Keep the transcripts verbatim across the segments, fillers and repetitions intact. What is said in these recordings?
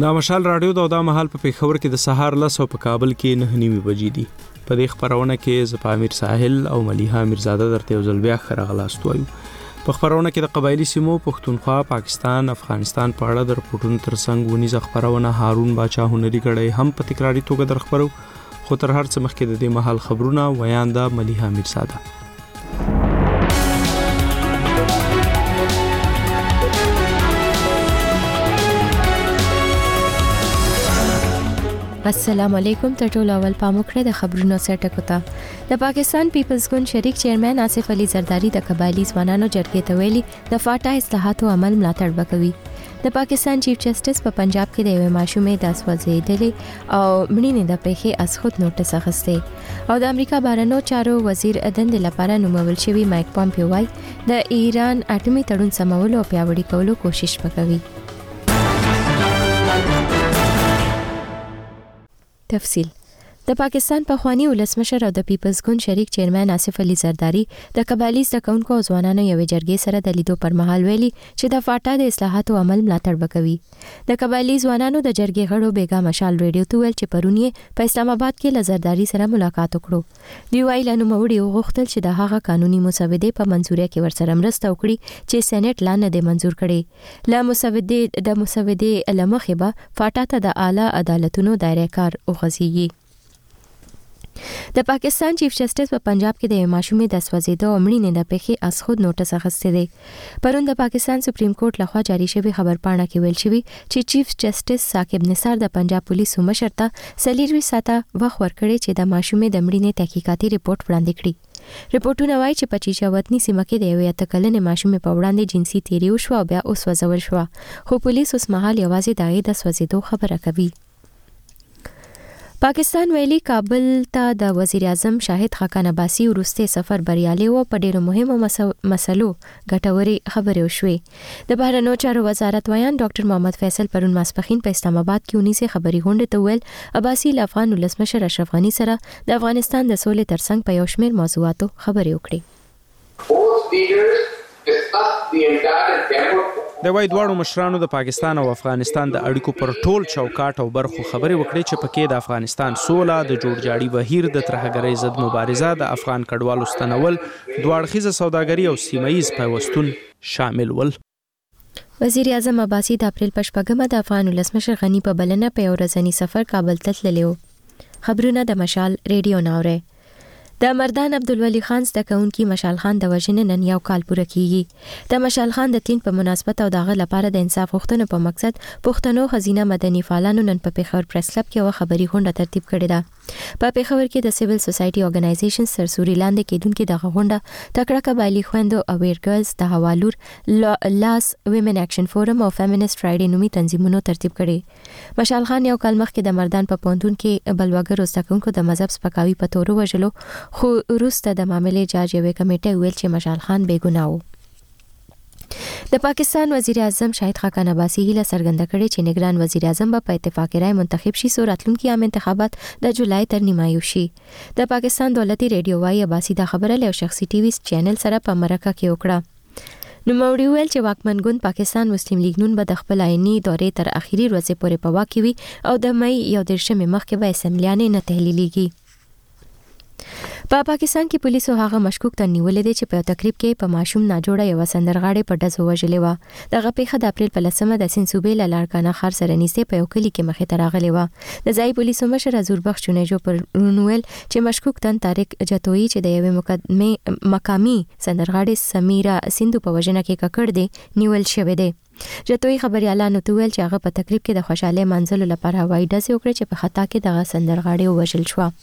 دا مشال رادیو دا د مهال په پیښور کې د سهار لس او په کابل کې نه نیمه بجې دي. په دې خبرونه کې ز پامیر ساحل او ملیحه میرزاده درته یو ځل بیا خرغلاست وایو. په خبرونه کې د قبایلی سیمو پښتونخوا، پاکستان، افغانستان په اړه د رپورټونو ترڅنګ ونیزه خبرونه هارون باچا هنري کړي هم په تکراری توګه در خبرو. خو تر هر څه مخکې د دې مهال خبرونه ویان د ملیحه میرزاده. السلام علیکم. تر ټولو اول پام وکړئ د خبرونو سرټکو ته. د پاکستان پیپلز ګوند شریک چیرمن آصف علي زرداری د قبایلی ځوانانو جرګې ته ویلي د فاټا اصلاحاتو عمل ملاتړ وکوي. د پاکستان چیف جسټس په پنجاب کې د یوې ماشومې د سوځېدلې او مړینې د پیښې از خود نوټس اخیستی او د امریکا بهرنیو چارو وزیر دندې لپاره نومول شوی مایک پامپیو وایي د ایران اټومي تړون سمولو او پیاوړي کولو کوشش وکوي. تفصیل. د پاکستان پخوانی ولسمشر او د پیپلز ګوند شریک چیرمن آصف علي زرداری د قبایلی زدهکوونکو او ځوانانو یوې جرګې سره د لیدو پر مهال ویلي چې د فاټا د اصلاحاتو عمل ملاتړ وکوي. د قبایلی ځوانانو د جرګې غړو بیګا مشال ریډیو ته ویل چې پرون یې په اسلام آباد کې له زرداری سره ملاقات وکړو. دوی ویل نو موړي وغوښتل چې د هغه قانوني مسودې په منځوري کې ورسره مرسته وکړي چې سېنات لاندې د منځور کړي. له مسودې د مسودې لمخې به فاټا ته د اعلی عدالتونو دایره کار وغځيږي. د پاکستان چیف جسټس په پنجاب کې د ماشومې د سوځېدو او مړینې د پیښې از خود نوټس اخیستی دی. پرون د پاکستان سپریم کورټ لخوا جاری شوی خبرپاڼه کې ویل شوی چې چیف جسټس ثاقب نثار د پنجاب پولیسو مشر ته څلوروي ساعته وخت ورکړی چې د ماشومې د مړینې تحقیقاتي ریپورت وړاندې کړي. ریپورتونه وایي چې په چیچا وطني سیمه کې د یوې اته کلنې ماشومې په وړاندې جنسي تیری وشوه او بیا وسوځول شوه، خو پولیس اوس مهال یوازې د هغې د سوځېدو خبره کوي. پاکستان ویلي کابل ته د وزیر اعظم شاهد خاقان عباسي وروستی سفر بریالي و. په ډیرو مهمو مسلو ګټورې خبرې وشوې. د بهرنیو چارو وزارت ویان ډاکټر محمد فیصل پرون ماسپښین په اسلام آباد کې ونیسې خبري غونډې ته ویل عباسي له افغان ولسمشر اشرف غني سره د افغانستان د سولې ترڅنګ په یو شمېر موضوعاتو خبرې وکړي. د وای دواړو مشرانو د پاکستان او افغانستان د اړیکو پر ټول چوکاټ او برخو خبرې وکړي چې پکې د افغانستان سوله، د جوړجاړي بهیر، د ترهګرۍ ضد مبارزه، د افغان کډوالو ستنول، دوه اړخیزه سوداګري او سیمه ییز پیوستون شامل ول. وزیر اعظم عباسي د اپریل په شپږمه د افغان ولسمشر غني په بلنه په یو ورځني سفر کابل ته تللی و. خبرونه د مشال ریډیو ناوره. د مردان عبدالولي خان زده کوونکي مشال خان د وژنې نن یو کال پوره کیږي. د مشال خان د تین په مناسبت او دغه لپاره د انصاف غوښتنې په مقصد پښتنو خزینه مدني فعالانو نن په پیښور پریس کلب کې یو خبري غونډه ترتیب کړې ده. په پیښور کې د سیویل سوسایټي اورګنایزیشن سرسوري لاندې کېدونکې دغه غونډه تکړه قبایلی خویندو اویر ګرلز د حوالور لاس ویمن اکشن فورم او فیمینست فرایډي نومي تنظیمونو ترتیب کړي. مشال خان یو کال مخکې د مردان په پوهنتون کې بلوګرو زده کوونکو د مذهب سپکاوي په تور وژلو، خو وروسته د معاملې جاج یوې کمیټې ویل چې مشال خان بې ګناه و. د پاکستان وزیر اعظم شاهد خاقان عباسي هیله څرګنده کړې چې نگران وزیر اعظم به په اتفاقی رای منتخب شي څو راتلونکي عام انتخابات د جولای تر نیمایي شي. د پاکستان دولتي ریډیو وايي عباسي دا خبره له شخصي ټي وي چینل سره په مرکه کې وکړه. نو موړي ویل چې واکمن ګوند پاکستان مسلم لیگ نون به د خپل آئینی دورې تر اخیری ورځې پورې په واک کې وي او د مې یو دیرشمې مخکې به اسمبلیانې نه تحلیلیږي. په پاکستان کې پولیسو هغه مشکوک ته نیولې دي چې په تقریب کې په ماشوم ناجوړه یو سندرغاړي په ډز وژلې و. دغه پیښه د اپریل په لسمه د سین صوبې له لاړکانه ښار سره نږدې په یو کلي کې مخې ته راغلې وه. د ځایي پولیسو مشر حضور بخش چونیجو پرون ویل چې مشکوک تن طارق جتویی چې د یوې مقدمې مقامي سندرغاړي سمیرا سیندو په وژنه کې ککړ دی نیول شوی دی. جتویی خبريالانو ته ویل چې هغه په تقریب کې د خوشاله منځلو لپاره هوایي ډزې وکړې چې په خطا کې دغه سندرغاړي وژل شو.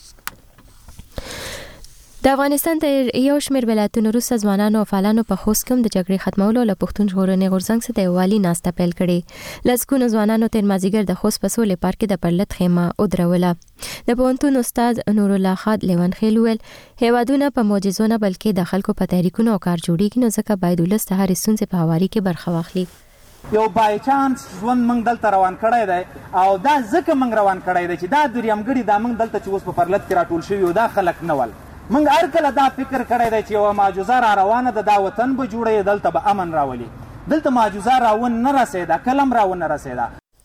د افغانستان د یو شمېر ولایتونو وروسته ځوانانو او فعالانو په خوست کې د جګړې ختمولو له پښتون ژغورنې غورځنګ څخه د یووالي ناسته پیل کړې. لسګونو ځوانانو تېر مازدیګر د خوست په سولې پارک کې د پرلط خیمه ودروله. د پوهنتون استاد نور الله خان لیونخیل ویل هیوادونه په معجزو نه بلکې د خلکو په تحریکونو او کار جوړیږي، نو ځکه باید ولس د هرې ستونزې په هواري کې برخه واخلي. یو بای چانس ژوند موږ دلته روان کړی دی او دا ځکه موږ روان کړی دی چې دا درېیمګړي دا موږ دلته چې اوس په پرلط کې راټول شوي او دا خلک نه ول. موږ هر کله دا فکر کړی دی چې یوه معجزه را روانه ده، دا وطن به جوړوي، دلته به امن راولي. دلته معجزه راون نه رسېده، کله هم راونه رسېده.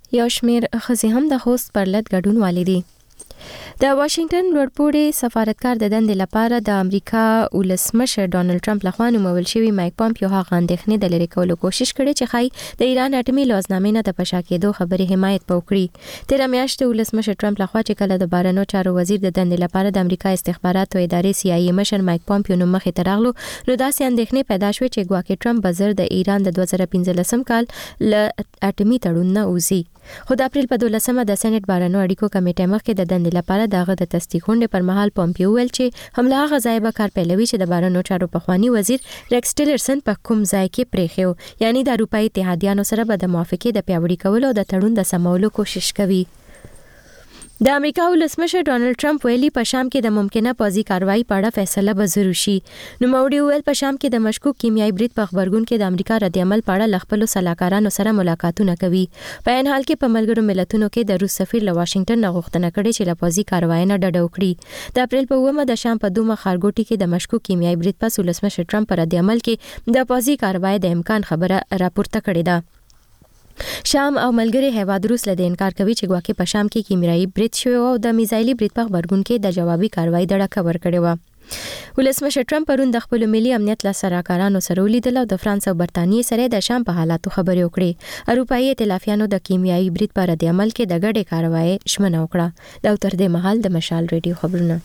یو شمېر ښځې هم د خوست پر لټ ګډون والي دي. د واشنگټن لوړپوړي سفارتکار د دندې لپاره د امریکا ولسمشر ډانلډ ټرمپ لخوا نومول شوی مایک پامپیو هغه اندېښنې د لرې کولو کوشش کړي چې ښایي د ایران اټومي لوزنامې نه د پشا کېدو خبرې حمایت به وکړي. تېره میاشت د ولسمشر ټرمپ لخوا چې کله د بهرنیو چارو وزیر د دندې لپاره د امریکا استخباراتو ادارې سی آی ای مشر مایک پامپیو نوم مخې ته راغلو، نو داسې اندېښنې پیدا شوې چې ګواکې ټرمپ به زر د ایران د دوه زره پنځلسم کال له اټومي تړون نه وځي. خو د اپریل په دولسمه د سېنات بهرنیو اړیکو کمیټې مخکې د دندې لپاره دغه د تصدیق غونډې پر مهال پامپیو ویل چې هم له هغه ځای به کار پیلوي چې د بهرنیو چارو پخوانی وزیر ریکس ټیلرسن په کوم ځای کې پریښی، یعنی د اروپایي اتحادیانو سره به د موافقې د پیاوړي کولو او د تړون د سمولو کوشش کوي. د امریکا ولسمشر ډانلډ ټرمپ ویلي په شام کې د ممکنه پوځي کاروایی په اړه فیصله به ضرور شي. نوموړي وویل په شام کې د مشکوک کیمیاوي برید په خبرګون کې د امریکا رد عمل په اړه له خپلو سلاکارانو سره ملاقاتونه کوي. په عین حال کې په ملګرو ملتونو کې د روس سفیر له واشنگټن نه غوښتنه کړې چې له پوځي کاروایی نه ډډه وکړي. د اپریل په اوومه د شام په دومره ښارګوټي کې د مشکوک کیمیاوي برید پس ولسمشر ټرمپ په رد عمل کې د پوځي کاروایی د امکان خبره راپورته کړې ده. شام او ملګری هیواد روس له انکار کوي چې ګواکې په شام کې کیمیاوي برید شوی او د میزایلي برید په خبرګون کې د جوابي کاروایی دړه ورکړې و. ولسمشر ټرمپ پرون د خپل ملي امنیت له سلاکارانو سره ولیدل او د فرانس او برتانیې سره د شام په حالاتو خبرې وکړې. اروپایي ائتلافیانو د کیمیاوي برید په رد عمل کې د ګډې کاروایی ژمنه وکړه. دا تر دې مهال د مشال ریډیو خبرونه.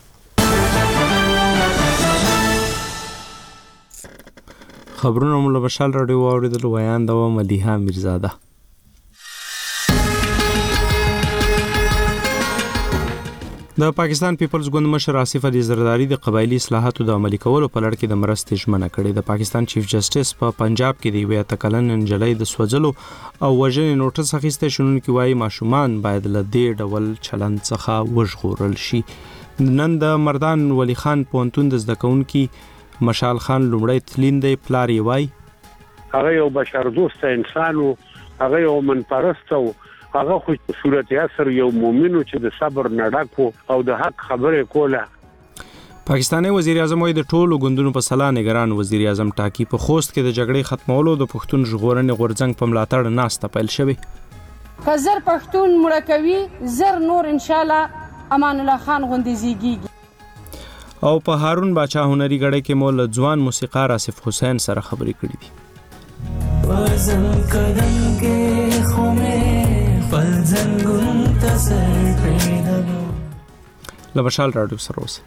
خبرونه مو له مشال ریډیو واوریدل، ویان د ملیحه میرزاده. د پاکستان پیپلز ګوند مشر آصف علي زرداری د قبایلی اصلاحاتو د عملي کولو په لړ کې د مرستې ژمنه کړې. د پاکستان چیف جسټس په پنجاب کې د یوې اتکلن نجلۍ د سوځلو او وژنې نوټس اخیسته شونکي وايي ماشومان باید له دې ډول چلند څخه وژغورل شي. نن د مردان ولی خان پوهنتون د زده کوونکي مشال خان لومړی تلین دی پلار یې وایي هغه یو بشر دوست انسان او هغه یو منپرست او هغه خو صورت اثر یو مؤمنو چې د صبر نډکو او د حق خبرې کوله. پاکستاني وزیر اعظم وایي د ټولو ګوندونو په سلا نگران وزیر اعظم ټاکی په خوست کې د جګړې ختمولو د پښتون ژغورنې غورځنګ په ملاتړ ناسته پیل شوی. که زر پښتون مړه کوي زر نور ان شاء الله امان الله خان غوندې زیږیږي. او په هارون باچا هنري غړې کې مول ځوان موسیقار آصف حسین سره خبرې کړې دي. وزن قدم کې خومه فلزنګون تسر کړې لمشال راډیو سره اوسه.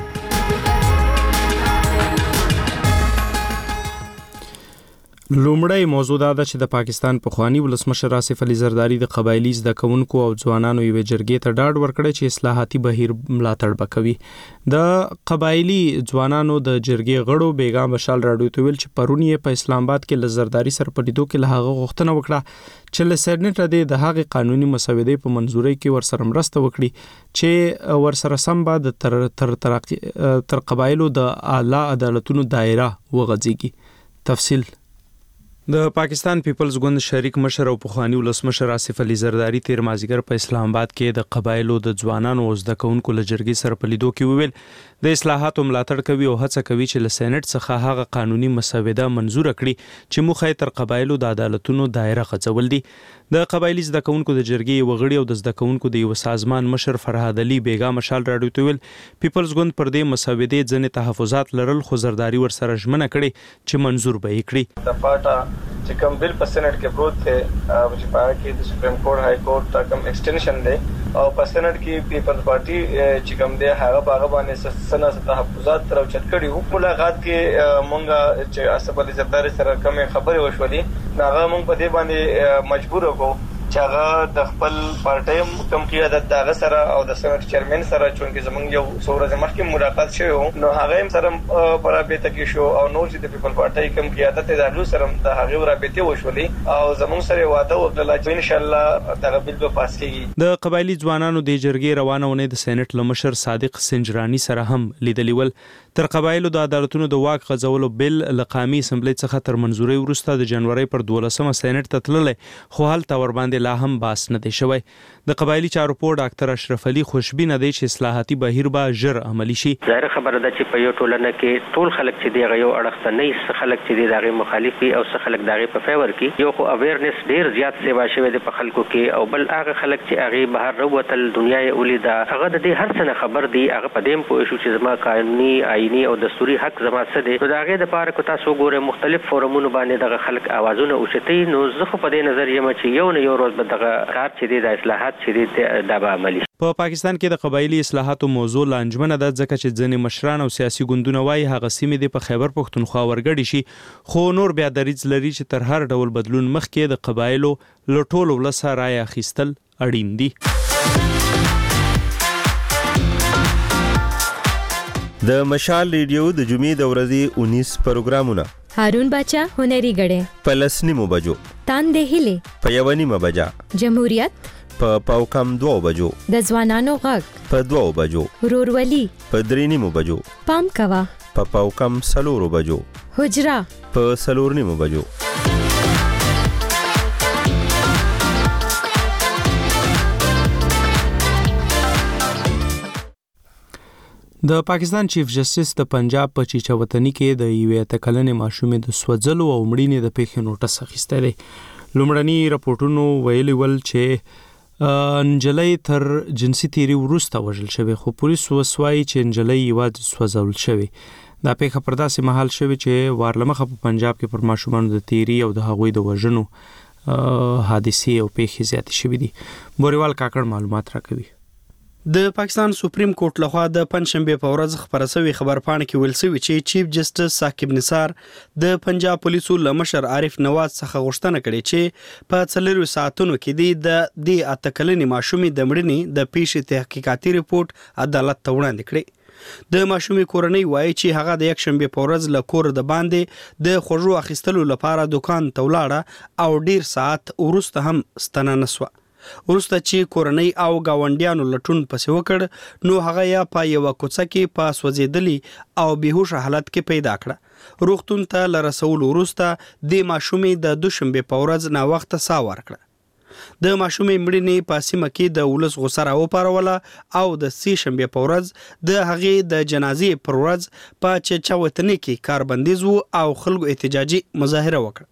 لومړی موضوع دا ده چې د پاکستان پخوانی ولسمشر آصف علي زرداری د قبایلی زده کوونکو او ځوانانو یو جرګې ته ډاډ ورکړی چې اصلاحاتي بهیر ملاتړ وکوي. د قبایلی ځوانانو د جرګې غړو بیګا مشال راډیو ته ویل چې پرون یې په اسلام آباد کې له زرداری سره په لیدو کې له هغه غوښتنه وکړه چې له سېنات د هغه قانوني مسودې په منزورۍ کې ورسره مرسته وکړي چې ورسره سم بعد تر تر تر قبایلو د اعلی عدالتونو دایره وغځيږي. تفصیل د پاکستان پیپلز ګوند شریک مشر او پخوانی ولسمشر آصف علي زرداری تیر مازیګر په اسلام آباد کې د قبایلو د ځوانانو او زده کوونکو له جرګې سره په لیدو کې وویل د اصلاحاتو ملاتړ کوي او هڅه کوي چې له سېنات څخه هغه قانوني مسوده منزور کړي چې موخه تر قبایلو د عدالتونو دایره غځول دي. د قبایلی زده کوونکو د جرګې وغړي او د زده کوونکو د یو سازمان مشر فرهاد علي بیګا مشال راډیو ته ویل پیپلز ګوند پر دې مسودې ځنې تحفظات لرل خو زرداری ور سره ژمنه کړي چې منزور به یې کړي. د پاټا چې کوم بل په سېنات کې پروت دی چې پاره کې د سپریم کورټ های کورټ کوم ایکسټنشن دی او په سېنات کې پیپلز پارټي چې کوم دی هغه باغ باندې سنا تحفظات تر اوچت کړي وو. ملاقات کې مونږه چې آصف علي زرداری سره کوم خبرې وشولې هغه مونږ په دې باندې مجبور وو چې هغه د خپل پارټي کوم قیادت دغه سره او د سېنات چیرمن سره چونکه زمونږ یو څو مخکې ملاقات شوی نو هغه هم سره برابر کې شو او نور چې د پیپل پارټي کوم قیادت د سره د هغه رابطه وشولې او زمونږ سره وعده وکړه چې ان شاء الله دغه بل به پاس کیږي. د قبایلی ځوانانو د جرګې روانونه د سېنات لمشر صادق سنجرانی سره هم لیدلی ول. تر قبایلو د عدالتونو د واک غځولو بل لقامي اسمبلی څخه تر منزوري وروسته د جنوري پر دولسمه سېنات ته تللی خو هلته ور باندې لا هم باس نه دی شوی. د قبایلی چارو پور ډاکټر اشرف علي خوشبینه دی چې اصلاحاتي بهیر به ژر عملی شي. ظاهر خبره ده چې په یو ټولنه کې ټول خلک چې دی یو اړخ ته نه څه خلک چې دی دغه مخالفي او څه خلک دغه په فیور کې یو خو اویرنس ډیر زیات سیوا شوی دی په خلکو کې او بل هغه خلک چې هغه بهر وروتل دنیا یې ولیدا هغه د دې هر څه خبر دی هغه په دې پوه شو چې زما قانوني آئینی او دستوري حق زما څه دی. نو دغه د پاره کو تاسو ګوره مختلف فورمونو باندې دغه خلک اوازونه اوچتي. نو زه خو په دې نظر یم چې یو نه یو روز به دغه کار چې دی د اصلاحات چې دی دا به عملي. په پاکستان کې د قبایلی اصلاحاتو موضوع لانجمنه ده ځکه چې ځینې مشران او سیاسي ګوندونه وایي هغه سیمې د په خیبر پښتونخوا ورګړي شي خو نور بیا دریځ لري چې تر هر ډول بدلون مخکې د قبایلو له ټولو ولسه رایه اخیستل اړین دي. د مشال ریډیو د جمعې د ورځې انیس پروګرامونه هارون باچا هنري غړې په لسنیمو بجو تاندې هلي په یونیمه بجا جمهوریت په پاوکم دوه بجو د ځوانانو غږ په دوه بجو ورورولي په درې نیمو بجو پام کوا په پاوکم سلورو بجو حجرا په سلور نیمو بجو. د پاکستان چیف جسټس د پنجاب په چیچا وطني کې د یوې اتکلنې ماشومې د سوځلو او مړینې د پیښې نوټس اخیسته دی. لومړني راپورټونو ویلي ول چې نجلۍ تر جنسي تیری وروسته وژل شوې خو پولیس وسوایي چې نجلۍ یوازې سوځول شوې. دا پیښه پر داسې مهال شوې چې وارلمخه په پنجاب کې پر ماشومانو د تیری او د هغوی د وژنو حادثې او پیښې زیاتې شوې دي. بوریوال کاکړ معلومات راکوي. د پاکستان سپریم کورټ لخوا د پنځشنبه په ورځ خبره شوې خبرپاڼه کې ویل شوی چې چیف جسټس ثاقب نثار د پنجاب پولیسو لمشر عارف نواز څخه غوښتنه کړې چې په څلورو ساعتونو کې د د اتکلنې ماشومې د مړینې د پیښې تحقیقاتي ریپورت عدالت ته وړاندې کړي. د ماشومې کورنۍ وایي چې هغه د یک شنبه په ورځ له کور د باندې د خوړو اخیستلو لپاره دکان ته ولاړه او ډیر ساعت وروسته هم ستنه نسوه. ورسته چې کورنۍ او گاونډیانو لټون پسې وکړ نو هغه یا په یو کوڅه کې په سوځېدلي او بهوش حالت کې پیدا کړه. روغتون ته لرسول ورسته د ماشومې د دوشنبه په ورځ نا وخت سا ورکړه. د ماشومې مړینې په سیمه کې د ولس غوسه راوپاروله او د سې شنبه په ورځ د هغې د جنازې پر ورځ په چیچا وطني کې کاربندیز وو او خلکو احتجاجي مظاهره وکړه.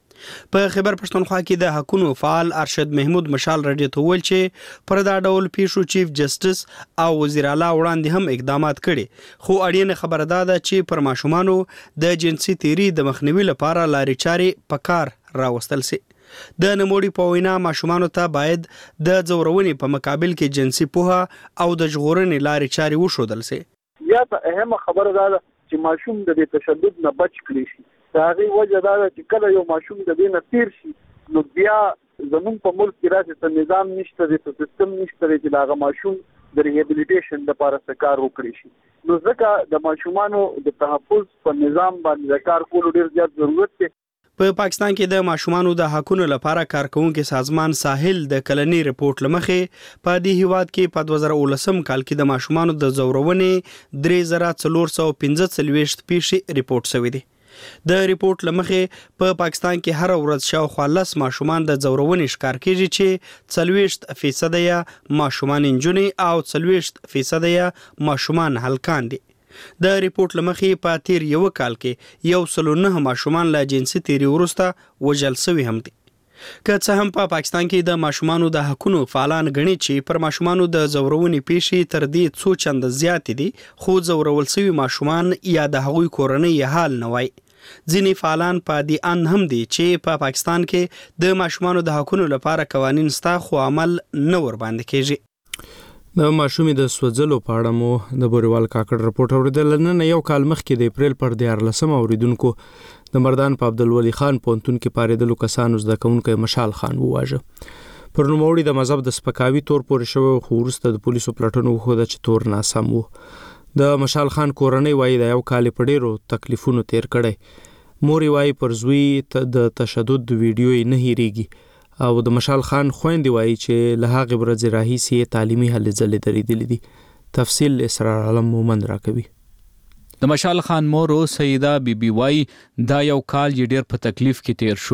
په خیبر پښتونخوا کې د حقوقو فعال ارشد محمود مشال رډیو ته ویل چې پر دا ډول پیښو چیف جسټس او وزیر اعلی وړاندې هم اقدامات کړي خو اړینه خبره ده چې پر ماشومانو د جنسي تیری د مخنیوي لپاره لارې چارې په کار راوستل شي. د نموړي په وینا ماشومانو ته باید د ځورونې په مقابل کې جنسي پوهه او د ژغورنې لارې چارې وښودل شي. یا ته اهم خبره ده چې ماشوم د تشدد نه بچ کړي شي. دا غي وجه دا چې کله یو ماشوم د دې نه تیر شي نو بیا زمون په ملک کې راځي ته نظام نشته دی ته سیستم نشته دی چې دا ماشوم د ریهابلیټیشن لپاره کار وکړي شي. نو ځکه د ماشومانو د تحفظ په نظام باندې کار کول ډیر زیات ضرورت دی. په پاکستان کې د ماشومانو د حقوقو لپاره کارکونکو سازمان ساحل د کلنی ریپورت لمخې په دې هیواد کې په دوه زره ولسم کال کې د ماشومانو د زورونې درې زره څلور سوه پنځه څلوېښت پیښې ریپورت شوې دي. د ریپورت لمخې په پاکستان کې هر ورځ شاوخوا لس ماشومان د زورونې ښکار کیږي چې څلوېښت فیصد یې ماشومان نجونې او څلوېښت فیصد یې ماشومان هلکان دي. د ریپورت لمخې په تیر یو کال کې یو سل او نه ماشومان له جنسي تیری وروسته وژل شوي هم دي. که څه هم په پاکستان کې د ماشومانو د حقوقو فعالان غني چې پر ماشومانو د زورونې پیښې تر دې څو چنده زیات دي خو زورول شوي ماشومان یا د هغوی کورنۍ حال نه وای. ځینې فعالان په دې ان هم دي چې په پا پاکستان کې د ماشومانو د حقوقو لپاره قوانین ستا خو عمل نه ور باندې کېږي. د ماشومې د سوځلو په اړه مو د بوریوال کاکړ رپورټ اوریدل. نن یو کال مخکې د اپریل پر دیارلسم اوریدونکو د مردان په عبدالولي خان پونتون کې پاریدلو کسانو زده کوونکی مشال خان وواژه. پر نوموړي د مذهب د سپکاوي تور پورې شوی خو وروسته د پولیسو پلټنو وښوده چې تور ناسم و. د مشال خان کورنۍ وایي د یو کال په ډیرو تکلیفونو تیر کړی. موري وایي پر زوی د تشدد ویډیو یې نه هېریږي او د مشال خان خویندې وایي چې له هغې ورځې راهیسې تعلیمي هلې ځلې درېدلې دي. تفصیل اسرار عالم مومند راکوي. د مشال خان مورو سیده بی بی وای دا یو کال یې ډیر په تکلیف کې تیر شو.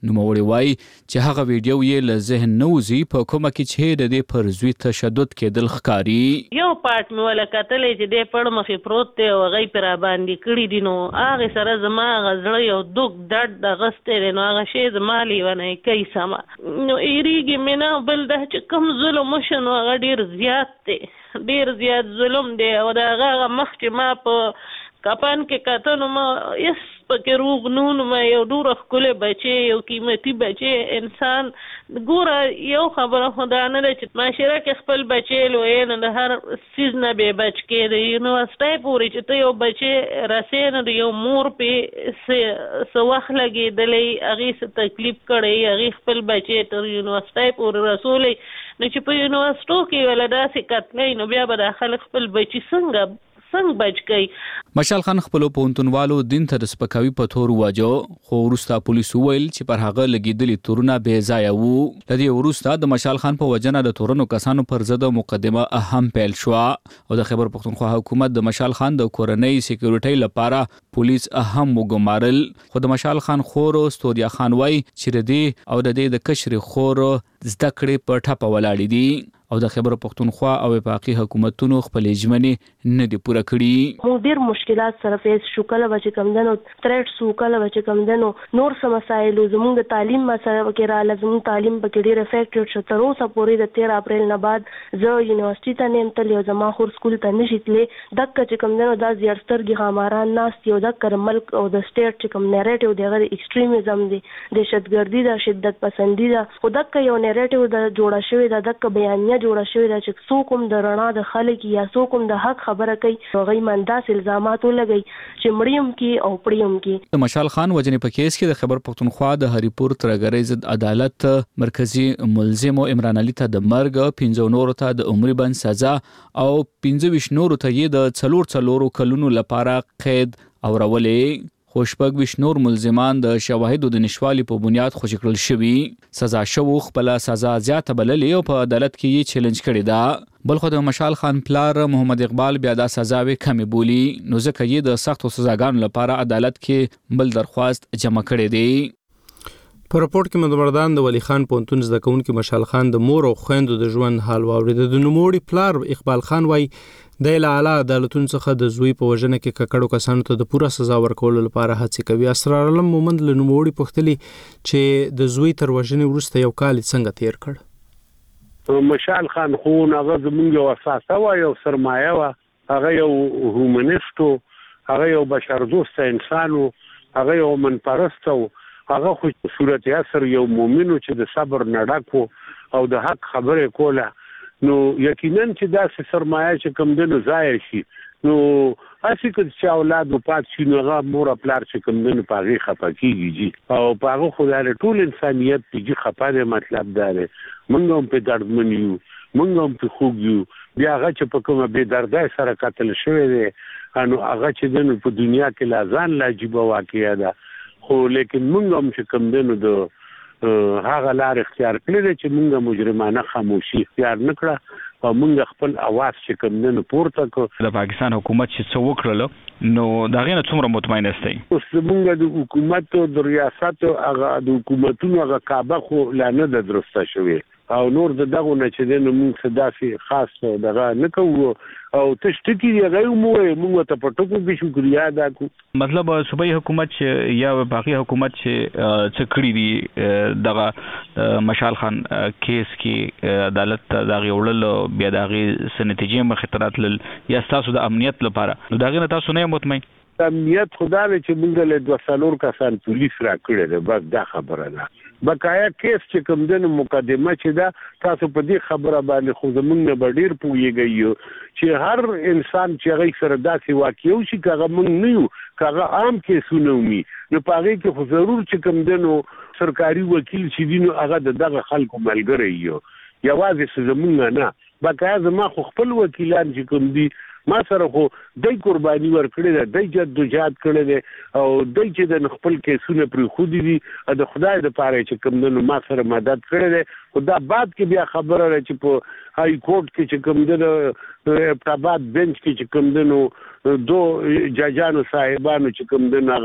نوموړي وایي چې هغه ویډیو یې له ذهن نه وځي په کومه کې چې د دې پر زوی تشدد کېدل ښکاري. یو پارت مې ولا کتلې چې دې پړ مخې پروت دی او هغه یې پرې باندې کړي دي، نو هغې سره زما هغه زړه یو دوک درد دغستی دی، نو هغه شی زما لیونی کوي سمه. نو هېرېږي مې نه، بل دا چې کوم ظلم وشو نو هغه ډېر زیات دی، ډېر زیات ظلم دی. او د هغه هغه مخ چې ما په کپن کې کته نو ما یس پکې روغ نو نو ما یو ډوره ښکلی بچی، یو قیمتي بچی انسان. ګوره یو خبره خو دا نه ده چې معاشره کې خپل بچی لویې نو د هر څیز نه بې بچ کېدی. یونیورسټۍ پورې چې ته یو بچی رسې نو د یو مور پې څه وخت لګېدلی، هغې څه تکلیف کړی، هغې خپل بچی تر یونیورسټۍ پورې رسولی، نو چې په یونیورسټو کې ولا داسې کتلی نو بیا به دا خلک خپل بچي څنګه څنګه بچ کوي. مشال خان خپلو پوهنتونوالو دین ته د سپکاوي په تور وواجه، خو وروسته پولیسو وویل چې پر هغه لګېدلي تورونه بې ځایه وو. له دې وروسته د مشال خان په وجنه د تورنو کسانو پر ضد مقدمه هم پیل شوه او د خیبر پښتونخوا حکومت د مشال خان د کورنۍ سکیورټۍ لپاره پولیس هم وګمارل. خو د مشال خان خور ستوریا خان وایي چې د دې او د دې د کشرې خور زده کړې په ټپه ولاړې دي او د خیبر پښتونخوا او وفاقي حکومتونو خپلې ژمنې نه دي پوره کړي. موږ ډېر مشکلات سره فیس شو، کله به چې کمدنو تھریټس وو، کله به چې کمدنو نور څه مسایل وو. زموږ د تعلیم مسله پکې راغله، زموږ تعلیم پکې ډېر افیکټډ شو. تر اوسه پورې د تېر اپریل نه بعد زه یونیورسټي ته نه یم تللی او زما خور سکول ته نه شي تللی. دکه چې کمدنو دا زیړ سترګې ښاماران ناست دي او دکه د ملک او د سټیټ چې کوم نیریټیو دی هغه د ایکسټریمزم دی، دهشتګردي ده، شدت پسندي ده. خو دکه یو نیریټیو د جوړه شوې ده، دکه بیانیه جوړه شوې ده چې څوک هم د رڼا د خلک یا څوک هم د حق خبره کوي، هغوی من داسې الزامات ولګوي چې مړي هم کي او پړي هم کي. د مشال خان وژنې په کیس کې د خیبر پښتونخوا د هریپور ترهګرۍ ضد عدالت مرکزی ملزمو عمران علي ته د مرګ، پنځو نورو ته د عمري بند سزا او پنځه ویشت نورو ته یې د څلور څلورو کلونو لپاره قید اورولې. خو شپږ ویشت نور ملزمان د شواهدو د نشوالي په بنیاد خوشي کړل شوي. سزا شوو خپله سزا زیاته بللې او په عدالت کې یې چیلنج کړې ده. بل خو د مشال خان پلار محمد اقبال بیا دا سزاوې کمې بولي، نو ځکه یې د سختو سزاګانو لپاره عدالت کې بل درخواست جمع کړی دی. په راپورټ کې مدمردان د ولی خان پوهنتون زده کوونکي مشال خان د مور او خویندو د ژوند حال واورېد. د نوموړي پلار اقبال خان وایي د اعلی عدالتونو څخه د زوی په وژنه کې ککړو کسانو ته د پوره سزا ورکولو لپاره هڅې کوي. اسرار علم مومند له نوموړي پوښتلي چې د زوی تر وژنې وروسته یو کال څنګه تیر کړ. مشال خان خو هغه زموږ یو اساسه وه، یو سرمایه وه، هغه یو هومنیسټ و، هغه یو بشردوسته انسان و، هغه یو منپرست و، هغه خو صورت اثر یو مؤمن چې د صبر نه ډک و او د حق خبرې کوله. نو یقینا چې داسې سرمایه چې کوم دنو ظاهر شي نو اسی که چې اولاد وفات شي نو هغه مور پلار چې کوم دنو په هغې خفه کېږي او په هغه خو د ټول انسانیت پهجي خفه دی. مطلب دا دی موږ هم پرې دردمن یو، موږ هم پرې خوږ یو. بیا هغه چې په کومه بې دردۍ سره قتل شوی دی نو هغه چې دنو په دنیا کې لا ځان لا عجیبه واقعه ده. خو لیکن موږ هم چې کوم دنو د هغه لار اختیار کړی دی چې موږ مجرمانه خاموشي اختیار نه کړه او موږ خپل اواز چې کوم دنو پورته کړو. د پاکستان حکومت چې څه وکړل نو د هغې نه څومره مطمئن یاستئ؟ اوس موږ د حکومت او د ریاست هغه د حکومتونو هغه کعبه خو لا نه ده درسته شوې او نور د دغو نه چې دی نو موږ څه داسې خاص دغه نه کوو او تش ټکي دی هغه مو موږ ته په ټکو کې شکریا ادا کوو. مطلب صوبایي حکومت چې یا باقي حکومت چې څه کړي دي دغه مشال خان کیس کې عدالت ته د هغې وړل بیا د هغې څه نتیجې مخې ته راتلل یا ستاسو د امنیت لپاره نو د هغې نه تاسو نه یې مطمئن؟ امنیت خو دا دی چې موږ له دوه څلور کسان پولیس راکړی دی، بس دا خبره ده. بقایا کیس چې کوم دی نو مقدمه چې ده تاسو په دې خبره باندې خو زموږ نه به ډېر پوهېږئ چې هر انسان چې هغې سره داسې واقع وشي که هغه موږ نه یو که هغه عام کیسونه ومي نو په هغې کې خو ضرور چې کوم دی نو سرکاري وکیل چې دي نو هغه د دغه خلکو ملګری یو، یوازې څه زموږ نه. بقایا زما خو خپل وکیلان چې کوم دي ما سره خو دی قرباني ورکړې ده، دی جدوجهد کړی دی او دی چې د خپل کیسونه پرېښودي دي د خدای دپاره چې کوم دی نو ما سره مدد کړی دی. خو دا بعد کې بیا خبره ده چې په های کورټ کې چې کوم دی نو ابټاباد بینچ کې چې کوم دی نو دو ججانو صاحبانو چې کوم دی نو هغه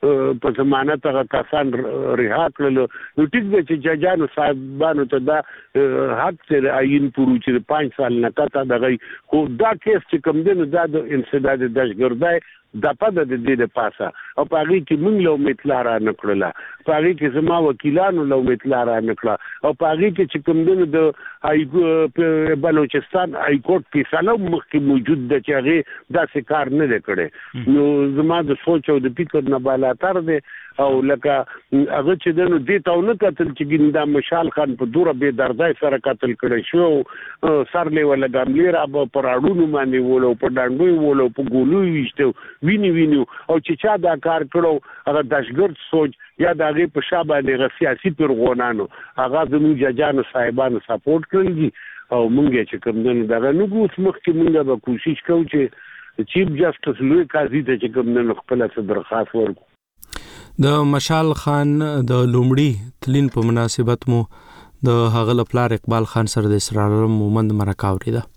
په ضمانت هغه کسان رها کړل. نو ټیک دی چې ججانو صاحبانو ته دا حق ته عین پورو چې پنځه سال نه کته دغه خو دا کیس چې کوم دی نو دا د انسداد دهشتګردۍ د پد د دې د پاسه او پاغي کې موږ له امیدلار نه کړل پاغي کې زما وکیلانو له امیدلار نه کړل او پاغي کې چې کوم دی د ای بلوچستان ای کورټ فیصله مخکې موجود د چې هغه داسې کار نه کړي. نو زما د سوچ او د فکر نه بالاتر دی او لکه هغه چې دنو دې ته نه کتل چې ګیندا مشال خان په دوره به دردای سره قتل کړي شو سرلې ولا ګاملې را په راډونو باندې ولو په ډانډوي ولو په ګولوي وشته ویني ویني او چې چا دا کار کړو هغه دهشتګرد سوچ یا د هغه په شابه د سیاسي پیرغونانو هغه زموږ ججانو صاحبانو سپورټ کړی او مونږ چې کوم نه دغه نو ګوت مخ کې مونږ به کوشش کوو چې چیف جسټس لوی قاضي ته چې کوم نه خپل څه درخواست ورکړو. د مشال خان د لومړي تلین په مناسبت مو د هغه لپاره اقبال خان سره د اسرار مومند مرکاوري ده.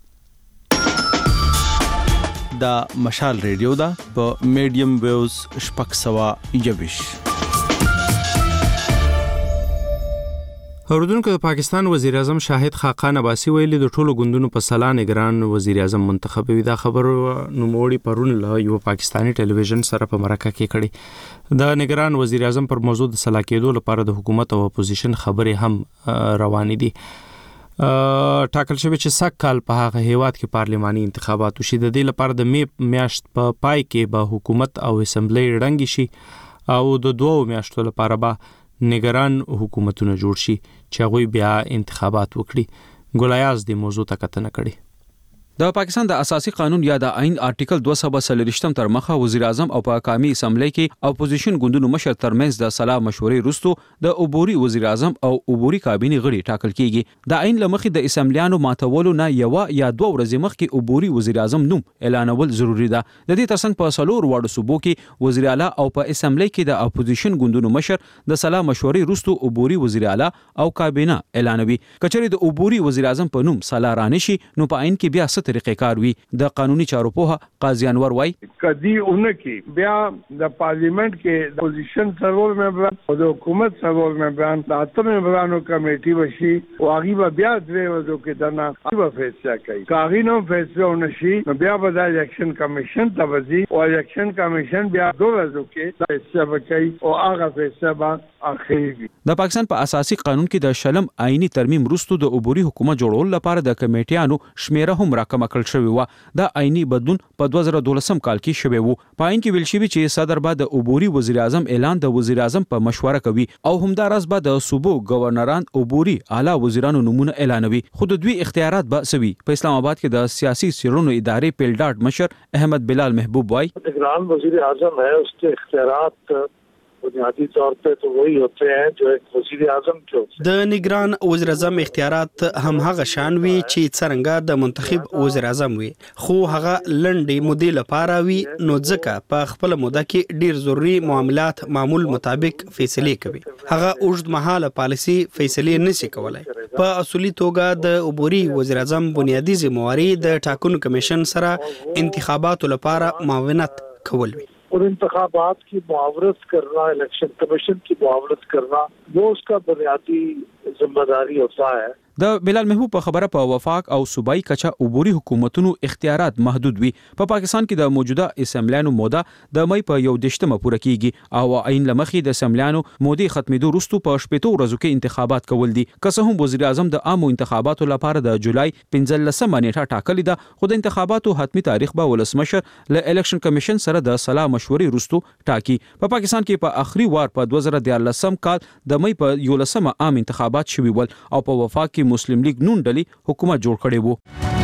دا مشال ریډیو دا په میډیم ویوز شپږ سوه یوویش. اوردونکو د پاکستان وزیر اعظم شاهد خاقان عباسی ویلي د ټولو ګوندونو په سلا نگران وزیر اعظم منتخبوي. دا خبر نوموړي پرون له یو پاکستانی ټلویزیون سره په مرکه کې کړي. د نگران وزیر اعظم پر موضوع د سلا کېدو لپاره د حکومت او اپوزیشن خبرې هم روانې دي. ټاکل شوی چې سږ کال په هغه هیواد کې پارلماني انتخابات وشي. د دې لپاره د می میاشت په پای کې به حکومت او اسمبلی ړنګ شي او د دوو میاشتو لپاره به نگران حکومتونه جوړ شي چې هغوی بیا انتخابات وکړي. ګولیاز د موضوع ته کتنه کړي. د پاکستان د اساسي قانون یا د آئین آرټیکل دوه سوه څلوېښت تر مخه وزیر اعظم او په قومي اسمبلی کې اپوزیشن ګوندونو مشر ترمنځ د سلا مشورې وروسته د عبوري وزیر اعظم او عبوري کابینه غړي ټاکل کیږي. د آئین لمخې د اسمبلیانو ماتولو نه یو یا دوه ورځې مخکې عبوري وزیر اعظم نوم اعلانول ضروری ده. د دې ترڅنګ په څلور واړو صوبو کې وزیر اعلی او په اسمبلی کې د اپوزیشن ګوندونو مشر د سلا مشورې وروسته عبوري وزیر اعلی او کابینه اعلانوي. کچېرې د عبوري وزیر اعظم په نوم سلا رانشي نو په آئین کې بیا څه طریقې کار وي. د قانوني چارو په قاضي انور وای کدی اون کې بیا د پارلیمنت کې د اپوزیشن سرور ممبران او د حکومت سرور ممبران د اتم ممبرانو کمیټي وشي او هغه بیا دوی وځو کې دنا هغه فیصله کوي. کاغی نو فیصله ونشي نو بیا به د الیکشن کمیشن ته وځي او الیکشن کمیشن بیا دوه وځو کې فیصله کوي او هغه فیصله به اخیری. د پاکستان په اساسي قانون کې د شلم آئینی ترمیم وروسته د عبوري حکومت جوړول لپاره د کمیټیانو شمیره هم راکمه کړل شوی و. د آئینی بدلون په دوه زره دولسم کال کې شوی وو. په آئین کې ویل شوی چې صدر به د عبوري وزیر اعظم اعلان د وزیر اعظم په مشوره کوي او همدارس به د صوبو گورنران عبوري اعلی وزیرانو نمونه اعلانوي. خود دوی اختیارات به سوي. په اسلام آباد کې د سیاسي سیرونو ادارې پیلډاټ مشر احمد بلال محبوب وای نگران وزیر اعظم ہے اس کے اختیارات بنیادی طور پہ تو وہی ہوتے ہیں جو ایک وزیر اعظم کے ہوتے ہیں. د نگران وزیر اعظم اختیارات هم هغه شان وي چې څنګه د منتخب وزیر اعظم وي خو هغه لنډې مودې لپاره وي نو ځکه په خپل موده کې ډیر ضروري معاملات معمول مطابق فیصله کوي. هغه اوږد مهاله پالیسي فیصله نشي کولای. په اصولي توګه د عبوري وزیر اعظم بنیادی ذمہواری د ټاکنو کمیشن سره انتخاباتو لپاره معاونت کول وي. اور انتخابات کی معاورت کرنا الیکشن کمیشن کی معاورت کرنا وہ اس کا بنیادی ذمہ داری ہوتا ہے. د بلال محبوب په خبره په وفاق او صوبایي کچا عبوري حکومتونو اختیارات محدود وي. په پاکستان کې د موجوده اسمبلیانو موده د مې په یو دشتمه پوره کیږي او عین لمخې د اسمبلیانو مودې ختمېدو وروسته په شپږ ورځو کې انتخابات کول دي. که څه هم وزیر اعظم د عامو انتخاباتو لپاره د جولای پنځلسمه نیټه ټاکلې ده خو د انتخاباتو حتمی تاریخ به ولسمشر له الیکشن کمیشن سره د سلا مشورې وروسته ټاکي. په پاکستان کې په اخري وار په دوه زره دیارلسم کال د مې په یولسمه عام انتخابات شوي ول او په وفاق کې مسلم لیگ نون ډلې حکومت جوړ کړی وو.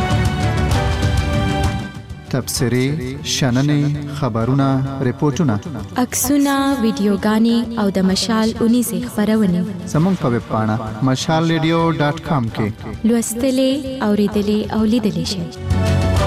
تبصرې، شننې، خبرونه، ریپورتونه، عکسونه، ویډیوګانې او د مشال اونیزه خبرونه زموږ په ویب پاڼه مشال ریډیو ډاټ کام کې لوستلې، اوریدلې او لیدلې شئ.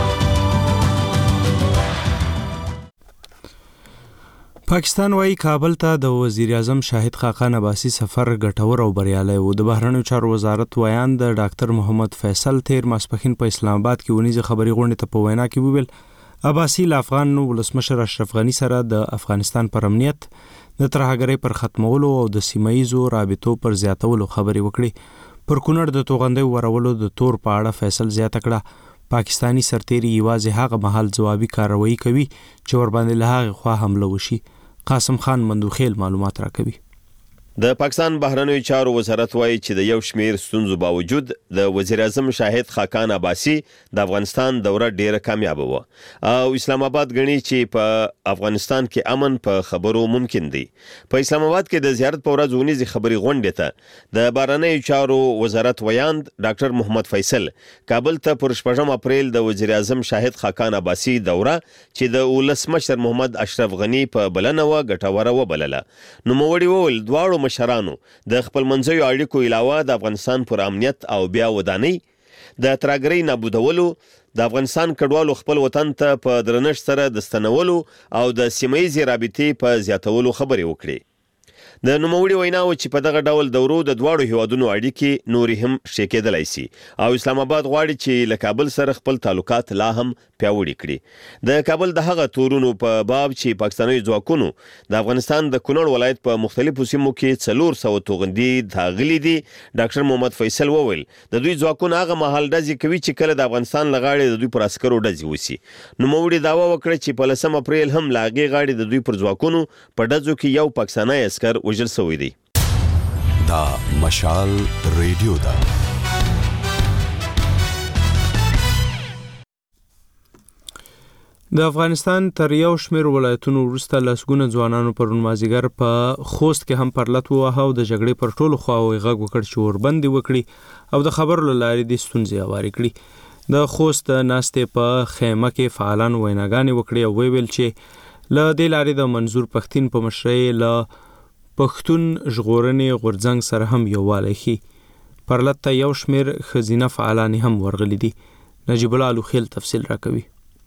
پاکستان وايي کابل ته د وزیر اعظم شاهد خاقان عباسی سفر ګټور او بریالی و. د بهرنیو چارو وزارت ویان د ډاکټر محمد فیصل تیر ماسپخین په اسلام آباد کې ونیزه خبري غونډه ته په وینا کې وویل عباسي له افغان ولسمشر اشرف غني سره د افغانستان پر امنیت د ترهګرۍ پر ختمولو او د سیمایي رابطو پر زیاتولو خبرې وکړي. پر کونړ د توغندۍ ورولو د تور په اړه فیصل زیاته کړه پاکستانی سرتیري یوازې هغه مهال ځوابي کاروایی کوي چې ور باندې له هغې خوا حمله وشي. قاسم خان مندوخیل معلومات راکوي. د پاکستان بهرنیو چارو وزارت وایي چې د یو شمیر ستونزو باوجود د وزیر اعظم شاهد خاقان عباسي د افغانستان دوره ډیره کامیاب و او اسلام آباد غني چې په افغانستان کې امن په خبرو ممکن دی. په اسلام آباد کې د زیارت په ورځ ونیزي خبري غونډه ته د بهرنیو چارو وزارت ویاند ډاکټر محمد فیصل کابل ته پر شپږم اپریل د وزیر اعظم شاهد خاقان عباسي دوره چې د ولسمشر محمد اشرف غني په بلنه و ګټوره و بلله. نو موړي ول دواړو مشرانو د خپل منځوي اړیکو علاوه د افغانستان پر امنیت او بیا ودانۍ د ترهګرۍ نابودولو د افغانستان کډوالو خپل وطن ته په درنښت سره د ستنولو او د سیمایي رابطې په زیاتولو خبرې وکړي. د نوموړي ویناو چې په دغه ډول دورو د دواړو هیوادونو اړیکې نورې هم شې کېدلای شي او اسلام آباد غواړي چې له کابل سره خپل تعلقات لا هم پیاوړي کړي. د کابل د هغه تورونو په باب چې پاکستاني ځواکونو د افغانستان د کونړ ولایت په مختلفو سیمو کې څلور سوه توغندي داغلي دي. ډاکټر محمد فیصل وویل د دوی ځواکونو هغه مهال ډزې کوي چې کله د افغانستان لغاړي د دوی پر عسکرو ډزې وسی. نوموړي داوا وکړه چې په لسم اپریل هم لاغي غاړي د دوی پر ځواکونو په ډزو کې یو پاکستاني عسكر وژل شوی دی. دا مشال ریډیو دا د افغانستان تر یو شمیر ولایتونو وروسته لسګونه ځوانانو پرون مازیګر په خوست کې هم پرلط وواهه او د جګړې پر ټولو خواوې غږ وکړ چې وربندې وکړي او د خبرو له لارې د ستونزې هوارې کړي. د خوست ناستې په خیمه کې فعالانو ویناګانې وکړې او ویل چې له دې لارې د منظور پښتین په مشرۍ له پښتون ژغورنې غورځنګ سره هم یووالی ښي. پرلط ته یو شمیر ښځینه فعالانې هم ورغلي دي. نجیب الله الوخیل تفصیل راکوي.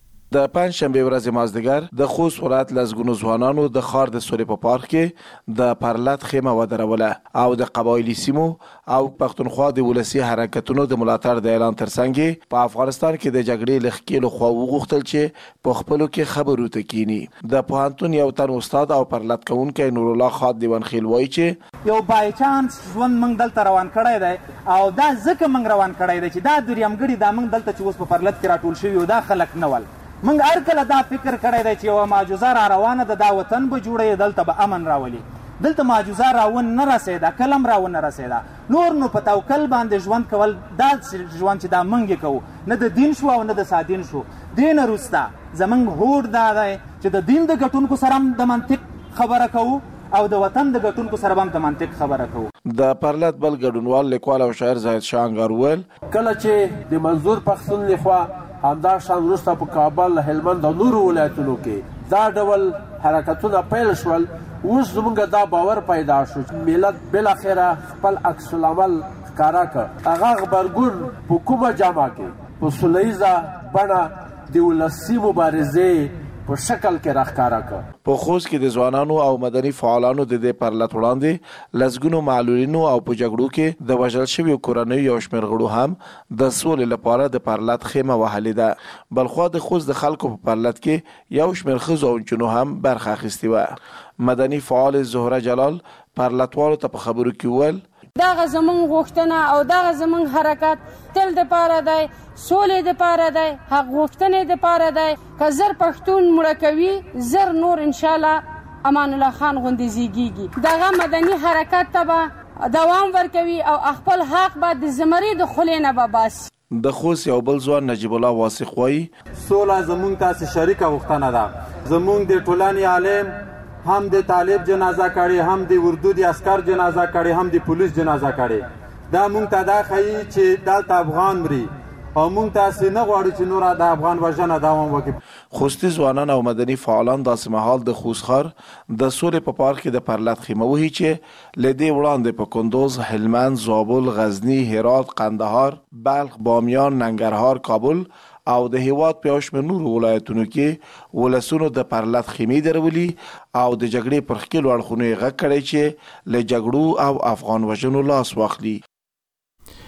د پنځشنبه ورځ مازدیګر د خوست ولایت لسګونو ځوانانو د خار د سوري په پارک کې د پرلط خیمه ودروله او د قبایلی سیمو او پښتونخوا د ولسی حرکتونو د ملاتړ د اعلان ترڅنګ په افغانستان کې د جګړې لخکېلو خو وغوښتل چې په خپلو کې خبرو تکینی. د پوهنتون یو تن استاد او پرلط کوونکی نور الله خان دیوان خیل وایي چې یو بای چانس ژوند موږ دلته روان کړی دی او دا ځکه موږ روان کړی دی چې دا درېیمګړي دا موږ دلته چې اوس په پرلط کې راټول شوي او دا خلک نه ول. موږ هر کله دا فکر کړی دی چې یوه معجزه را روانه ده دا وطن به جوړوي دلته به امن راولي. دلته معجزه راون نه رسېده کله هم راون نه رسېده. نور نو په توکل باندې ژوند کول دا ژوند چې دا موږ یې کوو نه د دین شو او نه د سادین شو. دې نه وروسته زموږ هوډ دا دی چې د دین د ګټونکو سره هم د منطق خبره کوو او د وطن د ګټونکو سره هم د منطق خبره کوو. د پرلط بل ګډونوال لیکوال او شاعر زاهد شاه انګار وویل کله چې د منظور پښتون لخوا همدا شان وروسته په کابل هلمند او نورو ولایتونو کې دا ډول حرکتونه پیل شول اوس زموږ دا باور پیدا شو چې ملت بالاخره خپل عکس العمل ښکاره کړ. هغه غبرګون په کومه جامه کې په سولیزه بڼه د ولسي مبارزې په شکل کې راښکاره کړ. په خوست کې د ځوانانو او مدني فعالانو د دې پرلط وړاندې لسګونو معلولینو او په جګړو کې د وژل شویو کورنیو یو شمېر غړو هم د سولې لپاره د پرلط خیمه وهلې ده. بلخوا د خوست د خلکو په پرلط کې یو شمېر ښځو او نجونو هم برخه اخیستې وه. مدني فعال زهره جلال پرلطوالو ته په خبرو کې وویل دغه زمونږ غوښتنه او دغه زمونږ حرکت تل دپاره دی سولې دپاره دی حق غوښتنې دپاره دی. که زر پښتون مړه کوي زر نور انشاءالله امان الله خان غوندې زیږیږي. دغه مدني حرکت ته به دوام ورکوي او خپل حق به د زمري د خولې نه به باسي. د خوست یو بل ځوان نجیب الله واثق وایي سوله زمونږ تاسې شریکه غوښتنه ده. زمونږ د ټولنې عالم هم د طالب جنازه کړي هم د اردو د عسکر جنازه کړي هم د پولیس جنازه کړي. دا مونږ ته دا ښیي چې دلته افغان مري او مونږ تاسې نه غواړو چې نوره د افغان وژنه دوام وکړي. خوستي ځوانان او مدني فعالان داسې مهال د خوست ښار د سولې په پارک کې د پرلط خیمه وهي چې له دې وړاندې په کندوز، هلمند، زابل، غزني، هرات، قندهار، بلخ، بامیان، ننګرهار، کابل او د هیواد په یو شمېر نورو ولایتونو کې ولسونو د پرلط خیمې درولي او د جګړې پر ښکېلو اړخونو یې غږ کړی چې له جګړو او افغان وژنو لاس واخلي.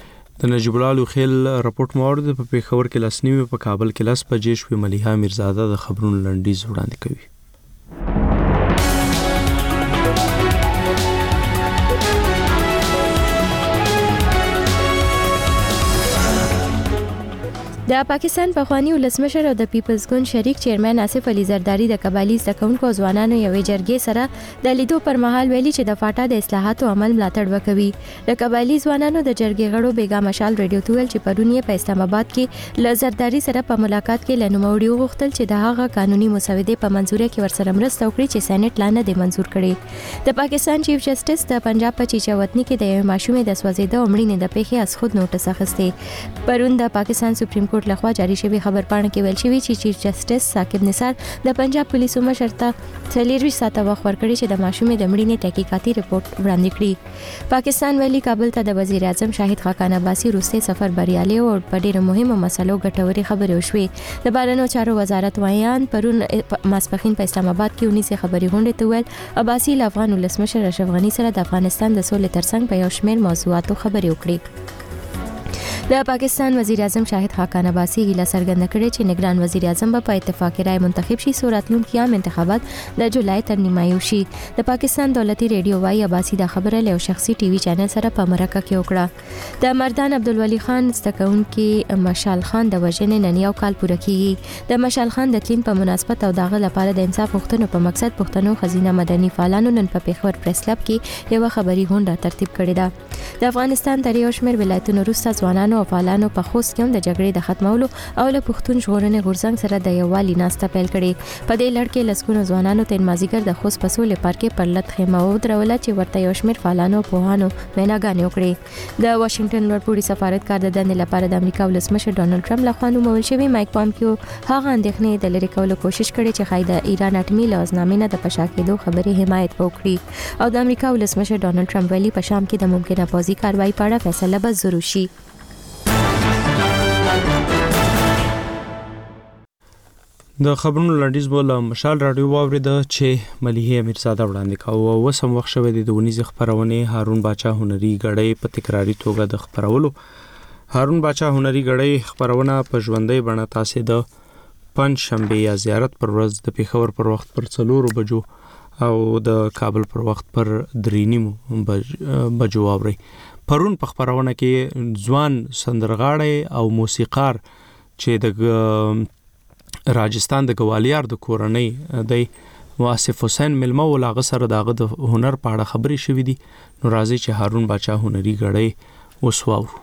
د نجیب الله لوخیل راپورټ مورد په پیښور کې لاس نیوي په کابل کې لاس بجې شوې. ملیحه میرزاده د خبرونو لنډیز وړاندې کوي. د پاکستان پخوانی ولسمشر او د پیپلز ګوند شریک چیرمن آصف علي زرداری د قبایلی زدهکونکو ځوانانو یوې جرګې سره د لیدو پر مهال ویلي چې د فاټا د اصلاحاتو عمل ملاتړ وکوي. د قبایلی ځوانانو د جرګې غړو بیګا مشال ریډیو ته ویل چې پرون یې په اسلام آباد کې له زرداری سره په ملاقات کې له نوموړي وغوښتل چې د هغه قانوني مسودې په منځوري کې ورسره مرسته وکړي چې سېنات لا نه دی منځور کړي. د پاکستان چیف جسټس د پنجاب په چیچاوتنی کې د یو ماشومې د سوځېده عمرینې د پیښې از خود نوټس اخیسته. پرون د پاکستان سپریم کورټ لخوا جاری شوی خبر پاڼه کې ویل شوی چې چیف جسټس ثاقب نثار د پنجاب پولیسو مشر ته څلورویشت ساعته وخت ورکړی چې د ماشومې د مړینې تحقیقاتي رپورټ وړاندې کړي. پاکستان ویلي کابل ته د وزیر اعظم شاهد خاقان عباسي وروستی سفر بریالي او په ډېرو مهمو مسلو ګټورې خبرې وشوې. د بهرنیو چارو وزارت وایان پرون ماسپښین په اسلام آباد کې اونیسې خبري غونډې ته ویل عباسي له افغان ولسمشر اشرف غني سره د افغانستان د سولې ترڅنګ په یو شمېر موضوعاتو خبرې وکړي. د پاکستان وزیر اعظم شاهد خاقان عباسي هیله څرګنده کړې چې نگران وزیر اعظم به په اتفاقی رائے منتخب شي. راتلونکي عام انتخابات د جولای تر نیمایي شي. د پاکستان دولتي ریډیو وايي عباسي دا خبره له شخصي ټي وي چینل سره په مرکه کې وکړه. د مردان عبدالولي خان زدهکونکي مشال خان د وژنې نن یو کال پوره کیږي. د مشال خان د تلین په مناسبت او دغه لپاره د انصاف غوښتنو په مقصد پښتنو خزینه مدني فعالانو نن په پیښور پریس کلب کې یو خبري غونډه ترتیب کړې ده. د افغانستان تر یو شمېر ولایتونو وروسته ځوانانو او فعالانو په خوست کې د جګړې د ختمولو او له پښتون ژغورنې غورځنګ سره د یووالي ناسته پیل کړې. په دې لړ کې لسګونو ځوانانو تن مازیګر د خوست په سولې پارک کې پر لټ خیمه ودروله چې ورته یو شمېر فعالانو پوهانو ویناګانې وکړې. د واشنگټن لوړپوړي سفارتکار د دندې لپاره د امریکا ولسمشر ډونالډ ټرمپ لخوا نومول شوی مایک پامپیو هغه اندېښنې د لرې کولو کوشش کړې چې ښایي د ایران اټومي لوزنامې نه د پشا کېدو خبرې حمایت وکړي. او د امریکا ولسمشر ډونالډ ټرمپ ویلي په شام کې د ممکنه پوځي کاروایی په اړه فیصله به ضرور شي. د خبرونو لنډیز بول مشال رادیو واورید چې ملیحه میرزاده وړاندې کاوه. وسم وخت شوه د ونیز خبرونه هارون باچا هنري غړې په تکراری توګه د خبرولو. هارون باچا هنري غړې خبرونه په ژوندۍ بڼه تاسو د پنځ شنبه یا زیارت پر ورځ د پیښور پر وخت پر څلورو بجو او د کابل پر وخت پر درینیمو بج بجو اوري. پرون په خبرونه کې ځوان سندرغاړی او موسیقار چې د راجستان د ګوالیار د کورنۍ د آصف حسین ملمه ولاغه سره دغه د هنر په اړه خبرې شوې دي. نو راځي چې هارون باچا هنري غړې وسواورو.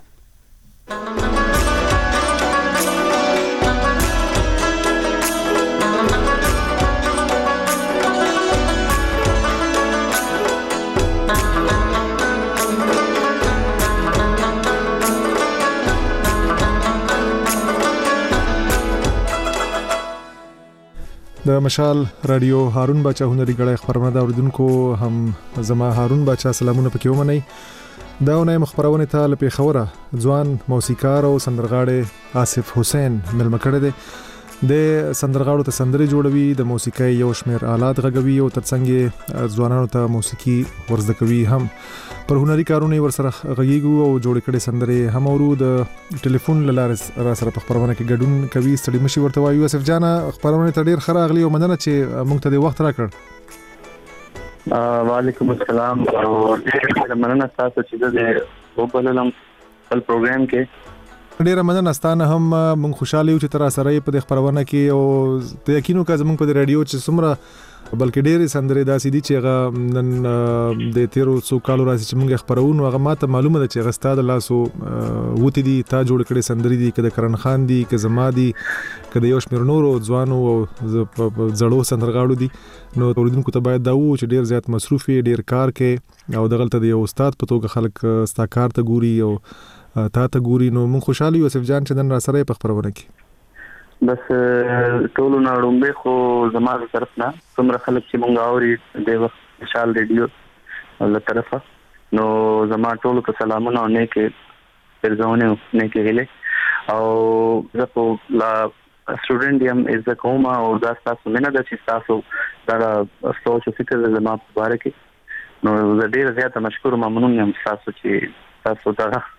د مشال رادیو هارون باچا هنري غړې خبرونه دا اوریدونکو هم زما هارون باچا سلامونه پکې ومنئ. دا ونې مخبرونه ته له پیښوره ځوان موسیقار او سندرغاړی آصف حسین ملمه کړی دی. د سندرغاړو ته سندرې جوړوي، د موسیقۍ یو شمېر آلات غږوي او ترڅنګ ځوانانو ته موسیقي ورزده کوي. هم پر هنري کارونه ورسره غږیږي او جوړ کړي سندرې هم اورو. د ټلیفون لاره را سره په خبرونه کې ګډون کوي. ستړي مشي ورته وایو. آصف جان خبرونه ته ډیر خراغلی او مننه چې موږ ته د وخت راکړ. وعلیکم السلام او ډیر مننه تاسو چې د وبللم خپل پروګرام کې. ډیره مننه ستانه هم مونږ خوشاله یو چې تر سره په دې خبرونه کې او ته یقینو کا زمونږ په رادیو چې څومره بلکې ډېرې سندرې داسې دي چې هغه نن د تیرو څو کالو راځي چې موږ خبرونه هغه ماته معلومه ده چې هغه ستاد لاسو وتی دي تا جوړ کړي سندرې دي کده کرن خان دي که زما دي کده یو شمیر نورو ځوانو او زړو سندرغاړو دي. نو اوریدونکو ته باید دا و چې ډېر زیات مصروف ډېر کار کوي او دغلته د یو استاد په توګه خلک ستا کار ته ګوري او تا ته ګوري. نو مونږ خوشاله یو آصف جان چې نن را سره په خبرونه کې بس ټولو نه رومبه خو زموږ طرف نه څومره خلک چې مونږ اوري د وخت مشال ریډیو له طرفه نو زما ټولو ته سلامونه او نیکه پرځونه نیکه هله او زه په لا سټوډنټ یم از د کومه او دا تاسو مینه د چې تاسو دا سوچ او فکر زما په اړه کې نو زه ډیر زیات مشکور ممنون یم تاسو چې تاسو دا